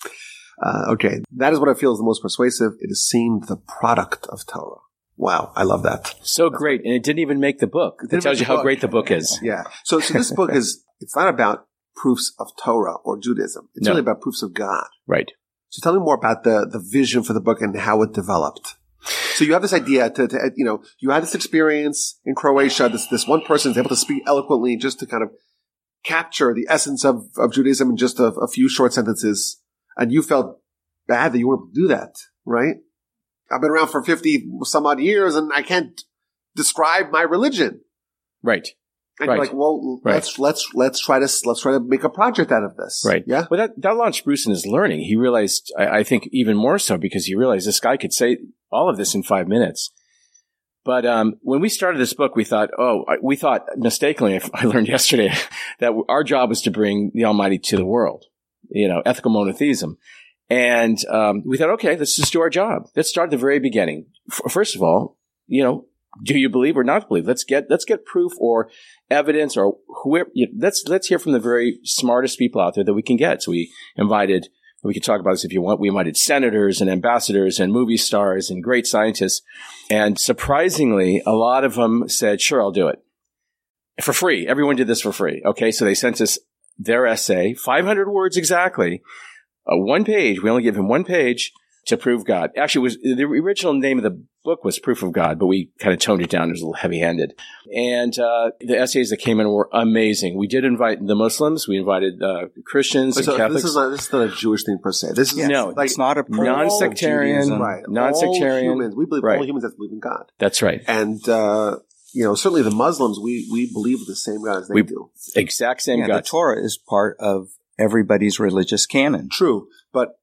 Okay, that is what I feel is the most persuasive. It is seemed the product of Torah. Wow, I love that. So great, and it didn't even make the book. That tells you how great the book is. Yeah. So this book it's not about proofs of Torah or Judaism. It's really about proofs of God. Right. So tell me more about the vision for the book and how it developed. So you have this idea you had this experience in Croatia. This one person is able to speak eloquently just to kind of capture the essence of Judaism in just a few short sentences. And you felt bad that you weren't able to do that, right? I've been around for 50 some odd years and I can't describe my religion. Right. And you're like, well, let's try to make a project out of this. Right. Yeah. Well, that launched Bruce in his learning. He realized, I think even more so because he realized this guy could say all of this in 5 minutes. But when we started this book, we thought mistakenly, I learned yesterday that our job was to bring the Almighty to the world. Ethical monotheism. And we thought, okay, let's just do our job. Let's start at the very beginning. First of all, do you believe or not believe? Let's get proof or evidence or whoever. Let's hear from the very smartest people out there that we can get. So we could talk about this if you want. We invited senators and ambassadors and movie stars and great scientists. And surprisingly, a lot of them said, sure, I'll do it. For free. Everyone did this for free. Okay, so they sent us their essay, 500 words exactly, 1 page. We only gave him 1 page to prove God. Actually, the original name of the book was Proof of God, but we kind of toned it down. It was a little heavy-handed. And the essays that came in were amazing. We did invite the Muslims. We invited Christians and Catholics. This is not a Jewish thing per se. This is it's not a non-sectarian. Right. Non-sectarian. All humans. We believe all humans have to believe in God. That's right. And certainly the Muslims, we believe the same God as they do. Exact same Yeah, God. the Torah is part of everybody's religious canon. True, but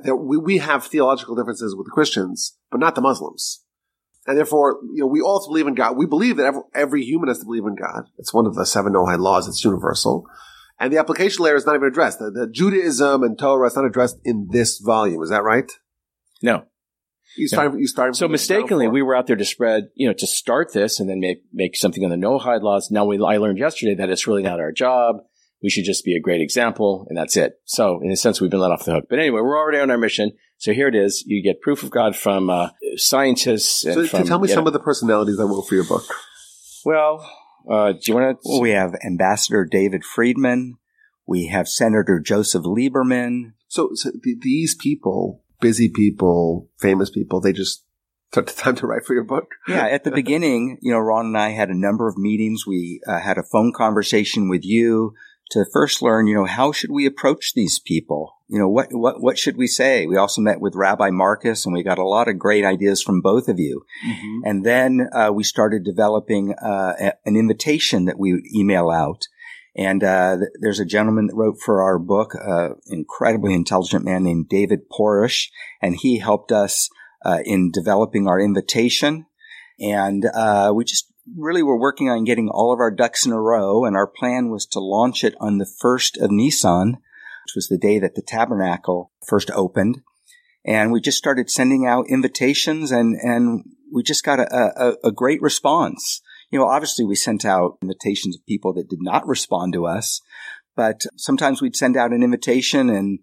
we have theological differences with the Christians, but not the Muslims. And therefore, we all believe in God. We believe that every human has to believe in God. It's one of the 7 Noahide laws. It's universal. And the application layer is not even addressed. The Judaism and Torah is not addressed in this volume. Is that right? No. You started. So mistakenly, we were out there to spread, to start this and then make something on the Noahide laws. Now I learned yesterday that it's really not our job. We should just be a great example, and that's it. So in a sense, we've been let off the hook. But anyway, we're already on our mission. So here it is. You get proof of God from scientists. And so tell me some of the personalities that wrote for your book. Well, do you want to? Well, we have Ambassador David Friedman. We have Senator Joseph Lieberman. So these people, busy people, famous people, they just took the time to write for your book? Yeah, at the beginning, Ron and I had a number of meetings. We had a phone conversation with you to first learn, how should we approach these people? What should we say? We also met with Rabbi Marcus, and we got a lot of great ideas from both of you. Mm-hmm. And then we started developing an invitation that we would email out. And there's a gentleman that wrote for our book, incredibly intelligent man named David Porish, and he helped us in developing our invitation. And we just really were working on getting all of our ducks in a row, and our plan was to launch it on the 1st of Nisan, which was the day that the tabernacle first opened. And we just started sending out invitations, and we just got a great response. Obviously we sent out invitations of people that did not respond to us, but sometimes we'd send out an invitation and,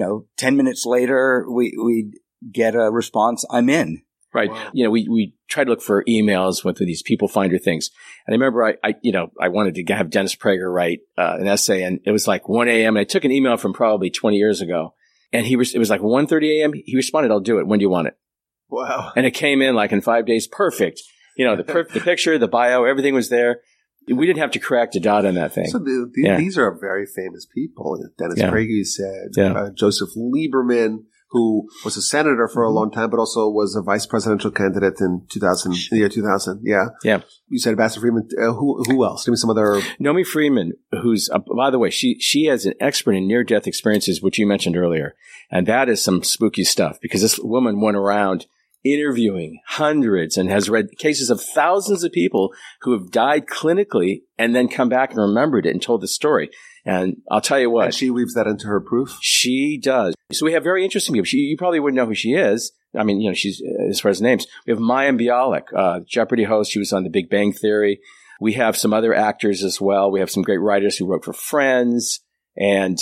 10 minutes later we'd get a response, I'm in. Right. Wow. We try to look for emails with these people finder things. And I remember I wanted to have Dennis Prager write an essay, and it was like 1 a.m. And I took an email from probably 20 years ago, and it was like 1:30 a.m. He responded, I'll do it. When do you want it? Wow. And it came in like in 5 days. Perfect. The picture, the bio, everything was there. We didn't have to correct a dot on that thing. So these are very famous people. Dennis Prager, you said, Joseph Lieberman, who was a senator for a long time, but also was a vice presidential candidate in the year 2000. Yeah. Yeah. You said Ambassador Friedman. Who else? Give me some other. Naomi Friedman, who's, by the way, she is an expert in near-death experiences, which you mentioned earlier. And that is some spooky stuff, because this woman went around interviewing hundreds and has read cases of thousands of people who have died clinically and then come back and remembered it and told the story. And I'll tell you what. And she weaves that into her proof? She does. So we have very interesting people. You probably wouldn't know who she is. I mean, she's, as far as names, we have Mayim Bialik, Jeopardy host. She was on The Big Bang Theory. We have some other actors as well. We have some great writers who wrote for Friends and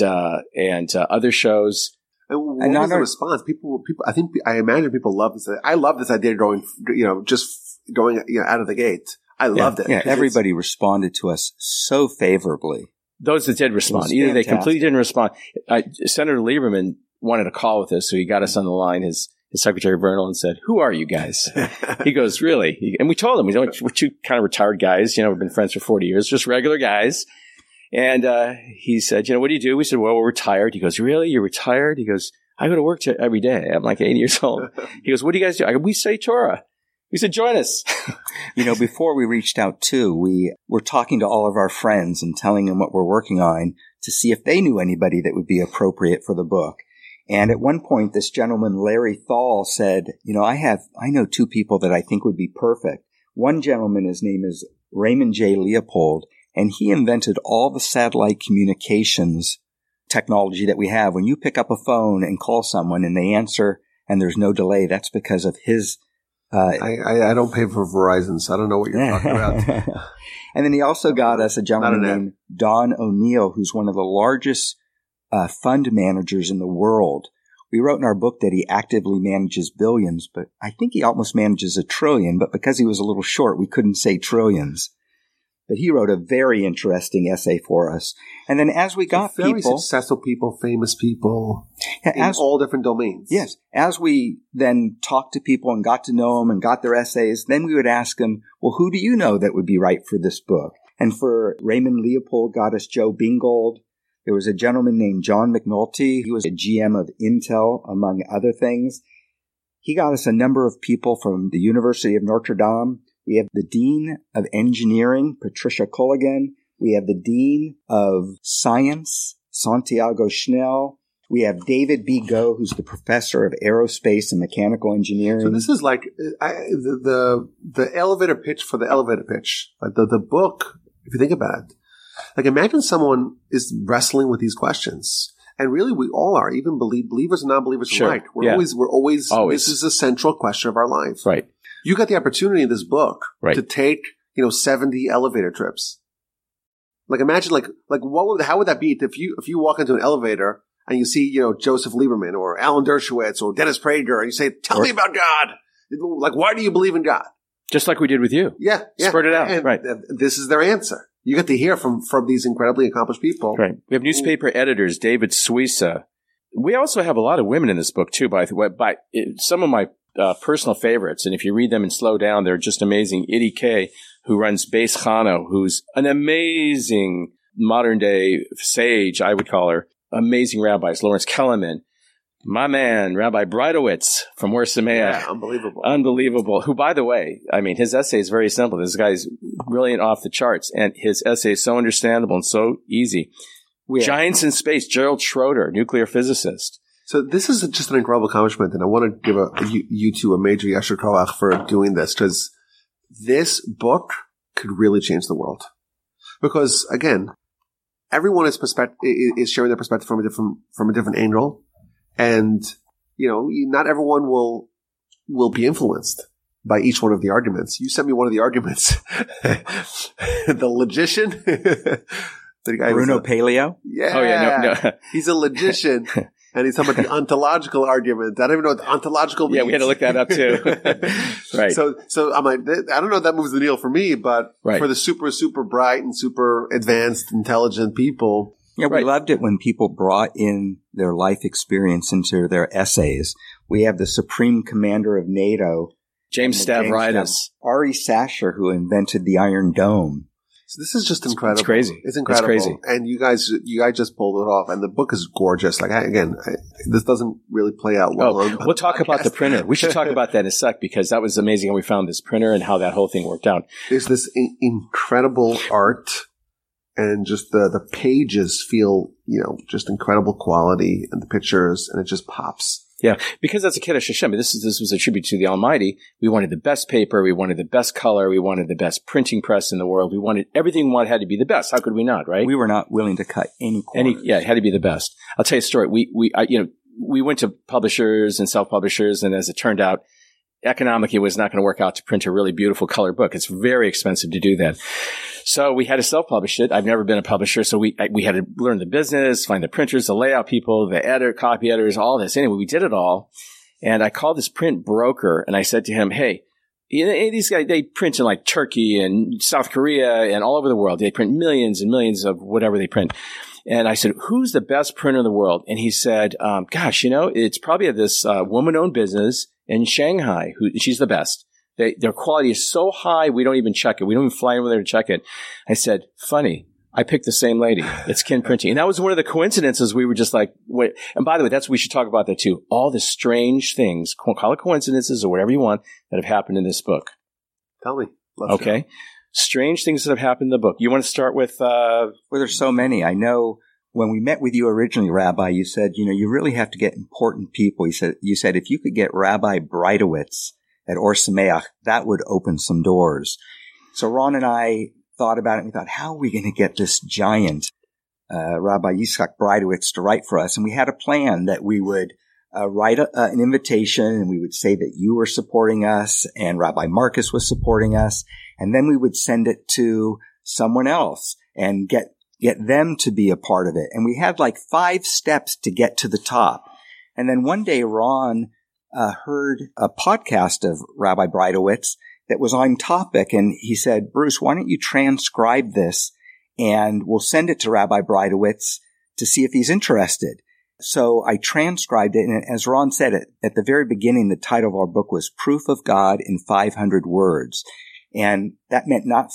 other shows. And what was the response? People, I imagine people love this. I love this idea going, just going out of the gate. I loved it. Yeah, everybody responded to us so favorably. Those that did respond, either they completely didn't respond. Senator Lieberman wanted a call with us, so he got us on the line. His secretary Vernal and said, "Who are you guys?" He goes, "Really?" And we told him, we're two kind of retired guys. We've been friends for 40 years, just regular guys. And he said, "What do you do?" We said, "Well, we're retired." He goes, "Really? You're retired?" He goes, "I go to work every day. I'm like 80 years old." He goes, "What do you guys do?" I go, "We say Torah." We said, "Join us." Before we reached out too, we were talking to all of our friends and telling them what we're working on to see if they knew anybody that would be appropriate for the book. And at one point, this gentleman, Larry Thal, said, I know 2 people that I think would be perfect. One gentleman, his name is Raymond J. Leopold, and he invented all the satellite communications technology that we have. When you pick up a phone and call someone and they answer and there's no delay, that's because of his I don't pay for Verizon, so I don't know what you're talking about. And then he also got us a gentleman named Don O'Neill, who's one of the largest fund managers in the world. We wrote in our book that he actively manages billions, but I think he almost manages $1 trillion, but because he was a little short, we couldn't say trillions. But he wrote a very interesting essay for us. And then as we got very successful people, famous people in all different domains. Yes. As we then talked to people and got to know them and got their essays, then we would ask them, well, who do you know that would be right for this book? And for Raymond Leopold got us Joe Bingold. There was a gentleman named John McNulty. He was a GM of Intel, among other things. He got us a number of people from the University of Notre Dame. We have the Dean of Engineering, Patricia Culligan. We have the Dean of Science, Santiago Schnell. We have David B. Goh, who's the Professor of Aerospace and Mechanical Engineering. So this is like the elevator pitch for the elevator pitch. Like the book, if you think about it, like imagine someone is wrestling with these questions. And really, we all are, even believers and non-believers alike. We're always, this is a central question of our life. Right. You got the opportunity in this book to take, 70 elevator trips. Like imagine, how would that be if you walk into an elevator and you see, Joseph Lieberman or Alan Dershowitz or Dennis Prager, and you say, tell me about God. Like, why do you believe in God? Just like we did with you. Yeah. Spread it out. And right. This is their answer. You get to hear from these incredibly accomplished people. Right. We have newspaper editors, David Suissa. We also have a lot of women in this book, too, by the way. Some of my personal favorites, and if you read them and slow down, they're just amazing. Idie Kay, who runs Beis Chano, who's an amazing modern-day sage, I would call her. Amazing rabbis. Lawrence Kellerman. My man, Rabbi Breitowitz from Or Sameach. Yeah, Unbelievable. Who, by the way, his essay is very simple. This guy's brilliant off the charts, and his essay is so understandable and so easy. Giants in Space, Gerald Schroeder, nuclear physicist. So this is just an incredible accomplishment, and I want to give you two a major yasher koach for doing this, because this book could really change the world. Because, again, everyone is sharing their perspective from a different angle. And, not everyone will be influenced by each one of the arguments. You sent me one of the arguments. The logician. The guy Bruno Paleo? Yeah. Oh, yeah. No. He's a logician. And he's talking about the ontological argument. I don't even know what the ontological means. Yeah, we had to look that up too. Right. So I'm like, I don't know if that moves the needle for me, but for the super, super bright and super advanced, intelligent people. Yeah, we loved it when people brought in their life experience into their essays. We have the Supreme Commander of NATO, James Stavridis. Ari Sasher, who invented the Iron Dome. So this is just incredible. It's crazy. It's incredible. It's crazy. And you guys just pulled it off. And the book is gorgeous. Like, this doesn't really play out well. We'll talk about the printer. We should talk about that in a sec, because that was amazing how we found this printer and how that whole thing worked out. There's this incredible art, and just the pages feel, just incredible quality, and the pictures, and it just pops. Yeah, because as a Kiddush Hashem, this was a tribute to the Almighty. We wanted the best paper, we wanted the best color, we wanted the best printing press in the world. We wanted everything had to be the best. How could we not, right? We were not willing to cut any corners. It had to be the best. I'll tell you a story. We went to publishers and self-publishers, and as it turned out, economically it was not going to work out to print a really beautiful color book. It's very expensive to do that. So we had to self-publish it. I've never been a publisher, so we had to learn the business, find the printers, the layout people, the copy editors, all this. Anyway, we did it all. And I called this print broker, and I said to him, hey, these guys, they print in like Turkey and South Korea and all over the world. They print millions and millions of whatever they print. And I said, who's the best printer in the world? And he said, it's probably this woman-owned business in Shanghai. She's the best. Their quality is so high, we don't even check it. We don't even fly over there to check it. I said, funny, I picked the same lady. It's Kin Printing. And that was one of the coincidences. We were just like, wait. And by the way, we should talk about that too. All the strange things, call it coincidences or whatever you want, that have happened in this book. Tell me. Okay. Strange things that have happened in the book. You want to start with? Well, there's so many. I know when we met with you originally, Rabbi, you said, you really have to get important people. You said if you could get Rabbi Breitowitz at Or Sameach, that would open some doors. So Ron and I thought about it, and we thought, how are we going to get this giant Rabbi Yitzchak Breitowitz to write for us? And we had a plan that we would write an invitation, and we would say that you were supporting us and Rabbi Marcus was supporting us, and then we would send it to someone else and get them to be a part of it. And we had like 5 steps to get to the top. And then one day Ron heard a podcast of Rabbi Breitowitz that was on topic, and he said, Bruce, why don't you transcribe this and we'll send it to Rabbi Breitowitz to see if he's interested. So I transcribed it, and as Ron said at the very beginning, the title of our book was Proof of God in 500 Words. And that meant not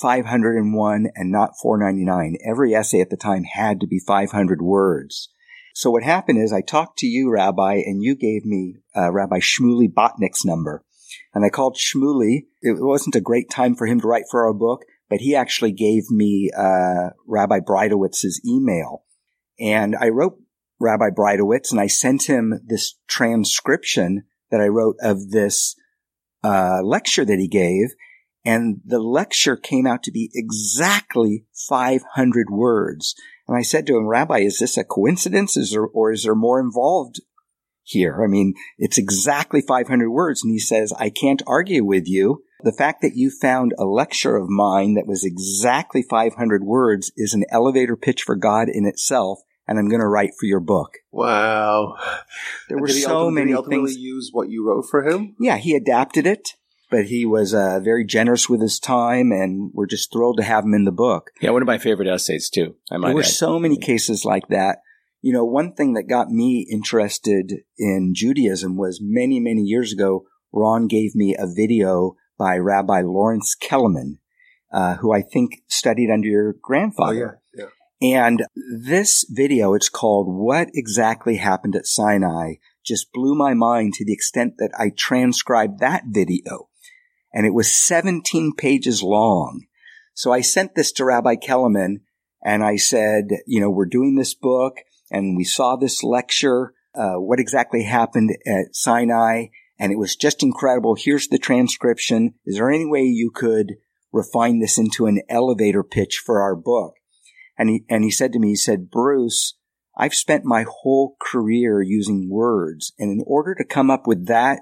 501 and not 499. Every essay at the time had to be 500 words. So what happened is I talked to you, Rabbi, and you gave me Rabbi Shmuley Botnick's number. And I called Shmuley. It wasn't a great time for him to write for our book, but he actually gave me Rabbi Breidowitz's email. And I wrote Rabbi Breidowitz, and I sent him this transcription that I wrote of this lecture that he gave. And the lecture came out to be exactly 500 words. And I said to him, Rabbi, is this a coincidence? Or is there more involved here? I mean, it's exactly 500 words. And he says, I can't argue with you. The fact that you found a lecture of mine that was exactly 500 words is an elevator pitch for God in itself. And I'm going to write for your book. Wow. There were so many things. Did he ultimately use what you wrote for him? Yeah, he adapted it. But he was very generous with his time, and we're just thrilled to have him in the book. Yeah, one of my favorite essays, too. There were so many cases like that. You know, one thing that got me interested in Judaism was many, many years ago, Ron gave me a video by Rabbi Lawrence Kellerman, who I think studied under your grandfather. Oh, yeah. And this video, it's called What Exactly Happened at Sinai, just blew my mind to the extent that I transcribed that video. And it was 17 pages long. So I sent this to Rabbi Kellerman, and I said, you know, we're doing this book, and we saw this lecture, what exactly happened at Sinai, and it was just incredible. Here's the transcription. Is there any way you could refine this into an elevator pitch for our book? And he said to me, he said, Bruce, I've spent my whole career using words, and in order to come up with that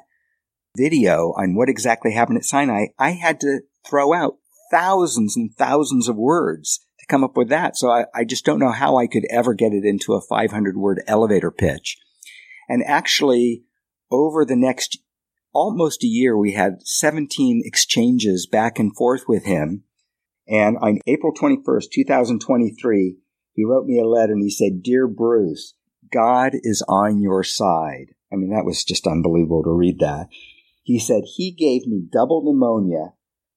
video on what exactly happened at Sinai, I had to throw out thousands and thousands of words to come up with that. So I just don't know how I could ever get it into a 500-word elevator pitch. And actually, over the next almost a year, we had 17 exchanges back and forth with him. And on April 21st, 2023, he wrote me a letter and he said, Dear Bruce, God is on your side. I mean, that was just unbelievable to read that. He said he gave me double pneumonia,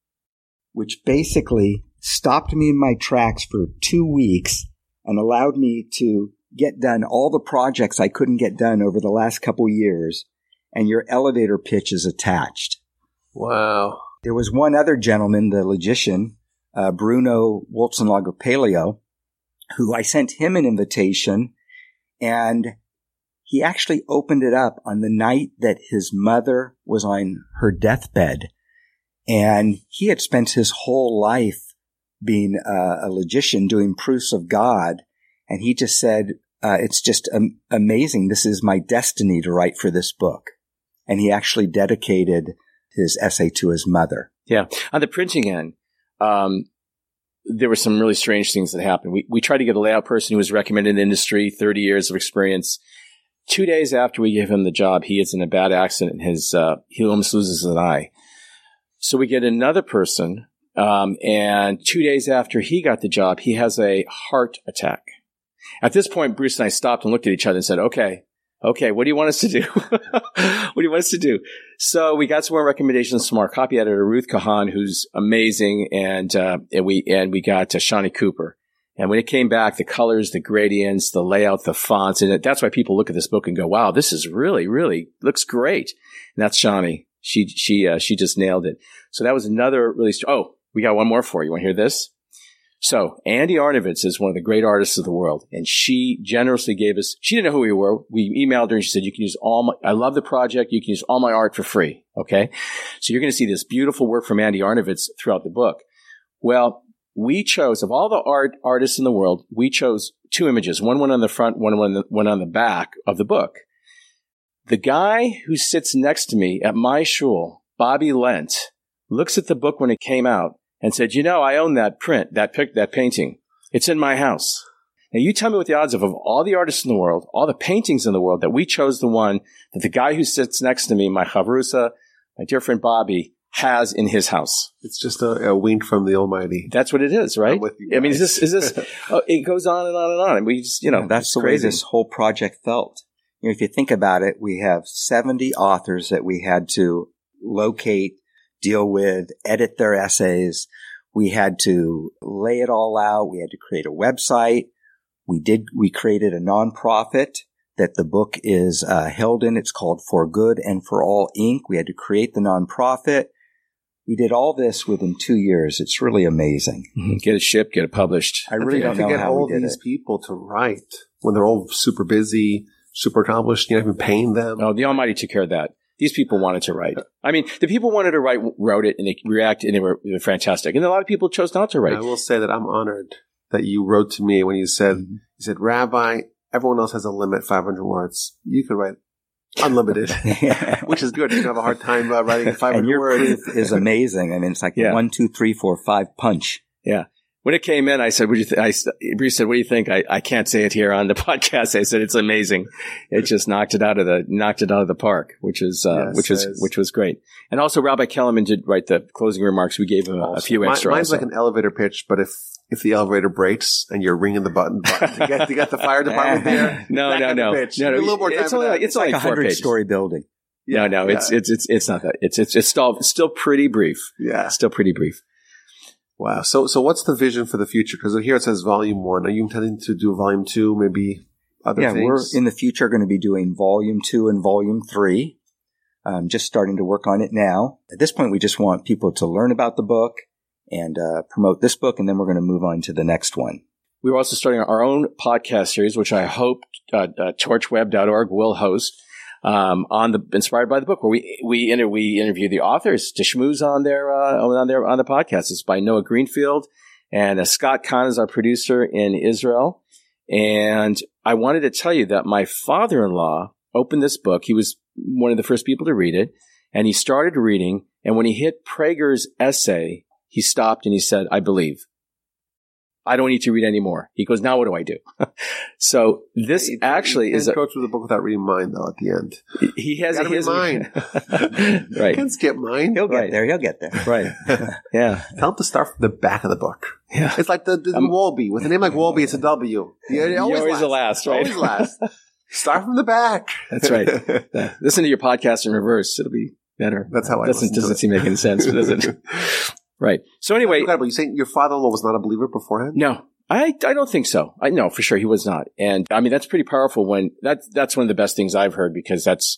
which basically stopped me in my tracks for 2 weeks and allowed me to get done all the projects I couldn't get done over the last couple years. And your elevator pitch is attached. Wow. There was one other gentleman, the logician, Bruno Wolzenlager-Paleo, who I sent him an invitation, and he actually opened it up on the night that his mother was on her deathbed. And he had spent his whole life being a logician, doing proofs of God. And he just said, it's just amazing. This is my destiny to write for this book. And he actually dedicated his essay to his mother. Yeah. On the printing end, there were some really strange things that happened. We tried to get a layout person who was recommended in the industry, 30 years of experience. 2 days after we gave him the job, he is in a bad accident. He almost loses an eye. So we get another person, and 2 days after he got the job, he has a heart attack. At this point, Bruce and I stopped and looked at each other and said, okay, what do you want us to do? What do you want us to do? So we got some more recommendations from our copy editor, Ruth Kahan, who's amazing, and we got Shani Cooper. And when it came back, the colors, the gradients, the layout, the fonts, and that's why people look at this book and go, wow, this is really, really looks great. And that's Shani. She just nailed it. So that was another really we got one more for you. Want to hear this? So Andy Arnovitz is one of the great artists of the world, and she generously gave us, she didn't know who we were. We emailed her and she said, you can use I love the project. You can use all my art for free. Okay. So you're going to see this beautiful work from Andy Arnovitz throughout the book. Well, we chose, of all the artists in the world, we chose two images, one on the front, one on the back of the book. The guy who sits next to me at my shul, Bobby Lent, looks at the book when it came out and said, I own that print, that painting. It's in my house. Now you tell me what the odds of all the artists in the world, all the paintings in the world, that we chose the one that the guy who sits next to me, my chavrusa, my dear friend Bobby, has in his house. It's just a wink from the Almighty. That's what it is, right? I mean, is this, it goes on and on and on. And we just, that's the way this whole project felt. If you think about it, we have 70 authors that we had to locate, deal with, edit their essays. We had to lay it all out. We had to create a website. We created a nonprofit that the book is held in. It's called For Good and For All, Inc. We had to create the nonprofit. We did all this within 2 years. It's really amazing. Mm-hmm. Get it shipped, get it published. I really don't know get how all we did these it. people to write when they're all super busy, super accomplished. You're not even paying them. Oh, the Almighty took care of that. These people wanted to write. I mean, the people wanted to write, wrote it, and they reacted, and they were fantastic. And a lot of people chose not to write. I will say that I'm honored that you wrote to me when you said, Rabbi, everyone else has a limit, 500 words. You could write unlimited, which is good. You don't have a hard time writing 500 And your words. proof is amazing. I mean, it's like 1, 2, 3, 4, 5 punch. Yeah. When it came in, I said, Bruce said, what do you think? I can't say it here on the podcast. I said, it's amazing. It just knocked it out of the park, which was great. And also Rabbi Kellerman did write the closing remarks. We gave him a few extra. Mine's like an elevator pitch, but if the elevator breaks and you're ringing the button to get the fire department there. No. A little more time It's only like a 4 pages. 100-story building. No, it's not that. It's still pretty brief. Yeah. Still pretty brief. Wow. So what's the vision for the future? Because here it says volume 1. Are you intending to do volume 2, maybe other things? Yeah, we're in the future going to be doing volume 2 and volume 3. Just starting to work on it now. At this point, we just want people to learn about the book and promote this book, and then we're going to move on to the next one. We're also starting our own podcast series, which I hope torchweb.org will host. Inspired by the book, where we interview the authors to schmooze on the podcast. It's by Noah Greenfield, and Scott Kahn is our producer in Israel. And I wanted to tell you that my father-in-law opened this book. He was one of the first people to read it, and he started reading. And when he hit Prager's essay, he stopped and he said, "I believe. I don't need to read anymore." He goes, "Now what do I do?" So this actually is go through the book without reading mine, though. At the end, he has mine. Right? You can skip mine. He'll get there. Right? Yeah. Tell him to start from the back of the book. Yeah. It's like the Wolby. With a name like Wolby, it's a W. You're always the last, right? Always last. Start from the back. That's right. Yeah. Listen to your podcast in reverse. It'll be better. That's how I doesn't seem making sense, does it? Right. So anyway, you saying your father-in-law was not a believer beforehand? No, I don't think so. I know for sure he was not. And I mean, that's pretty powerful when that's one of the best things I've heard, because that's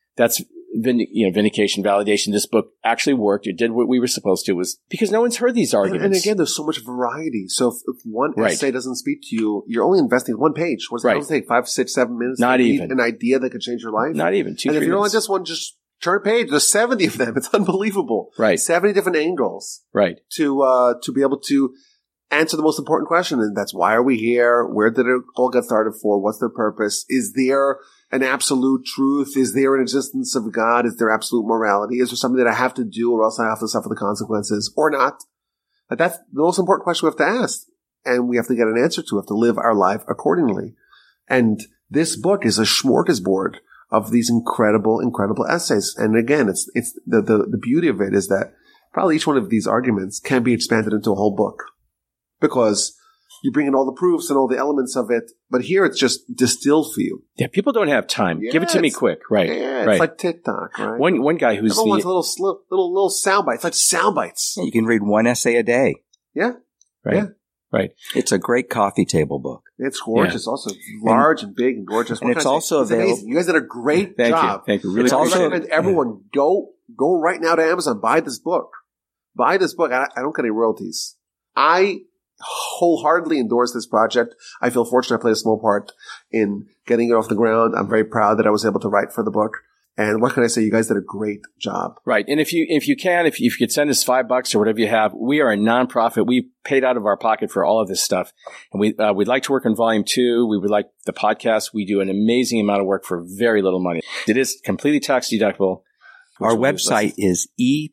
vindication, validation. This book actually worked. It did what we were supposed to, was because no one's heard these arguments. And again, there's so much variety. So if one essay doesn't speak to you, you're only investing one page. What does it take? 5, 6, 7 minutes? Not to even. An idea that could change your life? Not even 2, 3 minutes. And if you're only just one, just turn a page. There's 70 of them. It's unbelievable. Right. 70 different angles. Right. To be able to answer the most important question. And that's, why are we here? Where did it all get started for? What's the purpose? Is there an absolute truth? Is there an existence of God? Is there absolute morality? Is there something that I have to do, or else I have to suffer the consequences, or not? But that's the most important question we have to ask. And we have to get an answer to. We have to live our life accordingly. And this book is a smorgasbord of these incredible, incredible essays. And again, it's the beauty of it is that probably each one of these arguments can be expanded into a whole book, because you bring in all the proofs and all the elements of it. But here it's just distilled for you. Yeah, people don't have time. Yeah, give it to me quick. Right. Yeah, right. It's like TikTok, right? One guy who's Everyone wants little sound bites, like sound bites. Yeah, you can read one essay a day. Yeah. Right. Yeah. Right. It's a great coffee table book. It's gorgeous. Also large and big and gorgeous. And it's also available. Amazing. You guys did a great job. Thank you. Really, it's also, I recommend everyone go right now to Amazon. Buy this book. Buy this book. I don't get any royalties. I wholeheartedly endorse this project. I feel fortunate I played a small part in getting it off the ground. I'm very proud that I was able to write for the book. And what can I say? You guys did a great job. Right. And if you could send us $5 or whatever you have, we are a nonprofit. We paid out of our pocket for all of this stuff. And we'd like to work on volume 2. We would like the podcast. We do an amazing amount of work for very little money. It is completely tax deductible. Our website is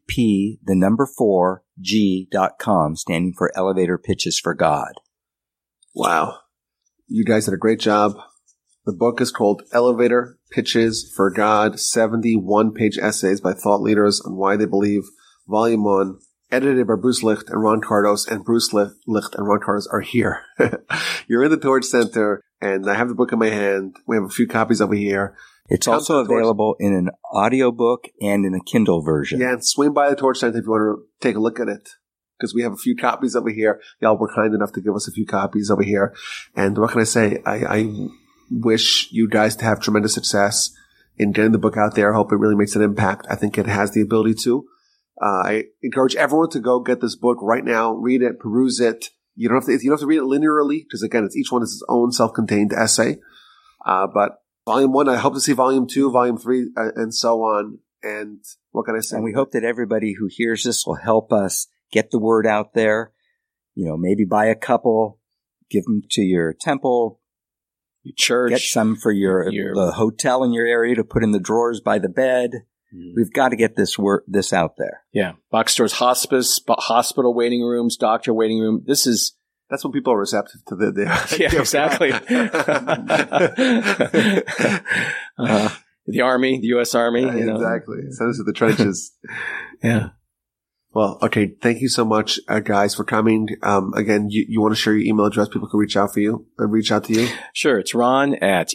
EP4G.com, standing for Elevator Pitches for God. Wow. You guys did a great job. The book is called Elevator Pitches for God, 71-page essays by thought leaders on why they believe. Volume 1, edited by Bruce Licht and Ron Cardos, and Bruce Licht and Ron Cardos are here. You're in the Torch Center, and I have the book in my hand. We have a few copies over here. It's also available in an audiobook and in a Kindle version. Yeah, and swing by the Torch Center if you want to take a look at it, because we have a few copies over here. Y'all were kind enough to give us a few copies over here. And what can I say? wish you guys to have tremendous success in getting the book out there. I hope it really makes an impact. I think it has the ability to. I encourage everyone to go get this book right now, read it, peruse it. You don't have to read it linearly, because again, each one is its own self-contained essay. But volume 1, I hope to see volume 2, volume 3, and so on. And what can I say? And we hope that everybody who hears this will help us get the word out there. Maybe buy a couple, give them to your temple, your church, get some for the hotel in your area to put in the drawers by the bed. We've got to get this out there. Yeah. Box stores, hospice, hospital waiting rooms, doctor waiting room. That's when people are receptive to the yeah, exactly. The Army, the U.S. Army. Exactly. Send us to the trenches. Yeah. Well, okay. Thank you so much, guys, for coming. Again, you want to share your email address? People can reach out to you. Sure. It's Ron at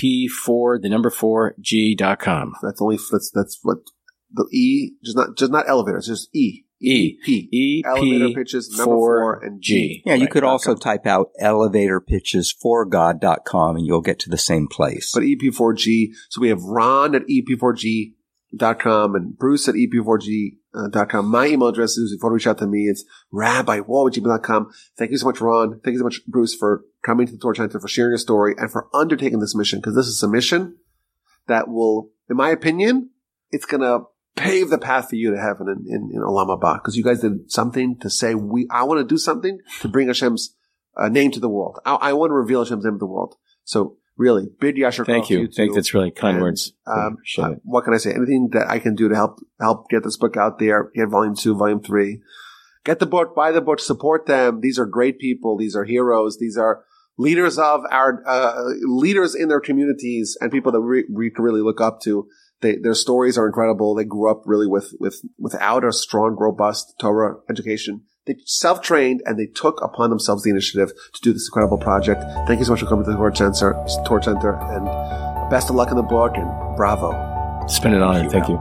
ep4g.com. That's what the E, just not elevators, just E. E. Elevator pitches, number 4 and G. Yeah, you could also type out elevatorpitchesforgod.com and you'll get to the same place. But EP4G, so we have Ron at EP4G.com and Bruce at EP4G.com. My email address is, if you want to reach out to me, it's rabbiwall@gmail.com. Thank you so much, Ron. Thank you so much, Bruce, for coming to the Torch Center, for sharing your story, and for undertaking this mission, because this is a mission that will, in my opinion, it's going to pave the path for you to heaven in Olam Haba, because you guys did something to say, I want to do something to bring Hashem's name to the world. I want to reveal Hashem's name to the world. So really, big yasher. Thank you. I think that's really kind words. What can I say? Anything that I can do to help get this book out there, get volume 2, volume 3. Get the book, buy the book, support them. These are great people. These are heroes. These are leaders of our leaders in their communities, and people that we can really look up to. Their stories are incredible. They grew up really without a strong, robust Torah education. They self-trained, and they took upon themselves the initiative to do this incredible project. Thank you so much for coming to the Torch Center, and best of luck in the book, and bravo. It's been an honor. Thank you.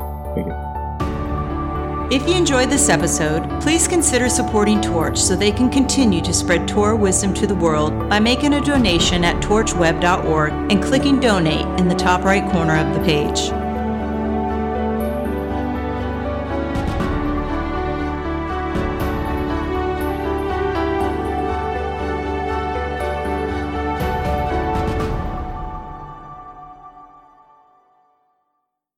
If you enjoyed this episode, please consider supporting Torch so they can continue to spread Torah wisdom to the world by making a donation at torchweb.org and clicking donate in the top right corner of the page.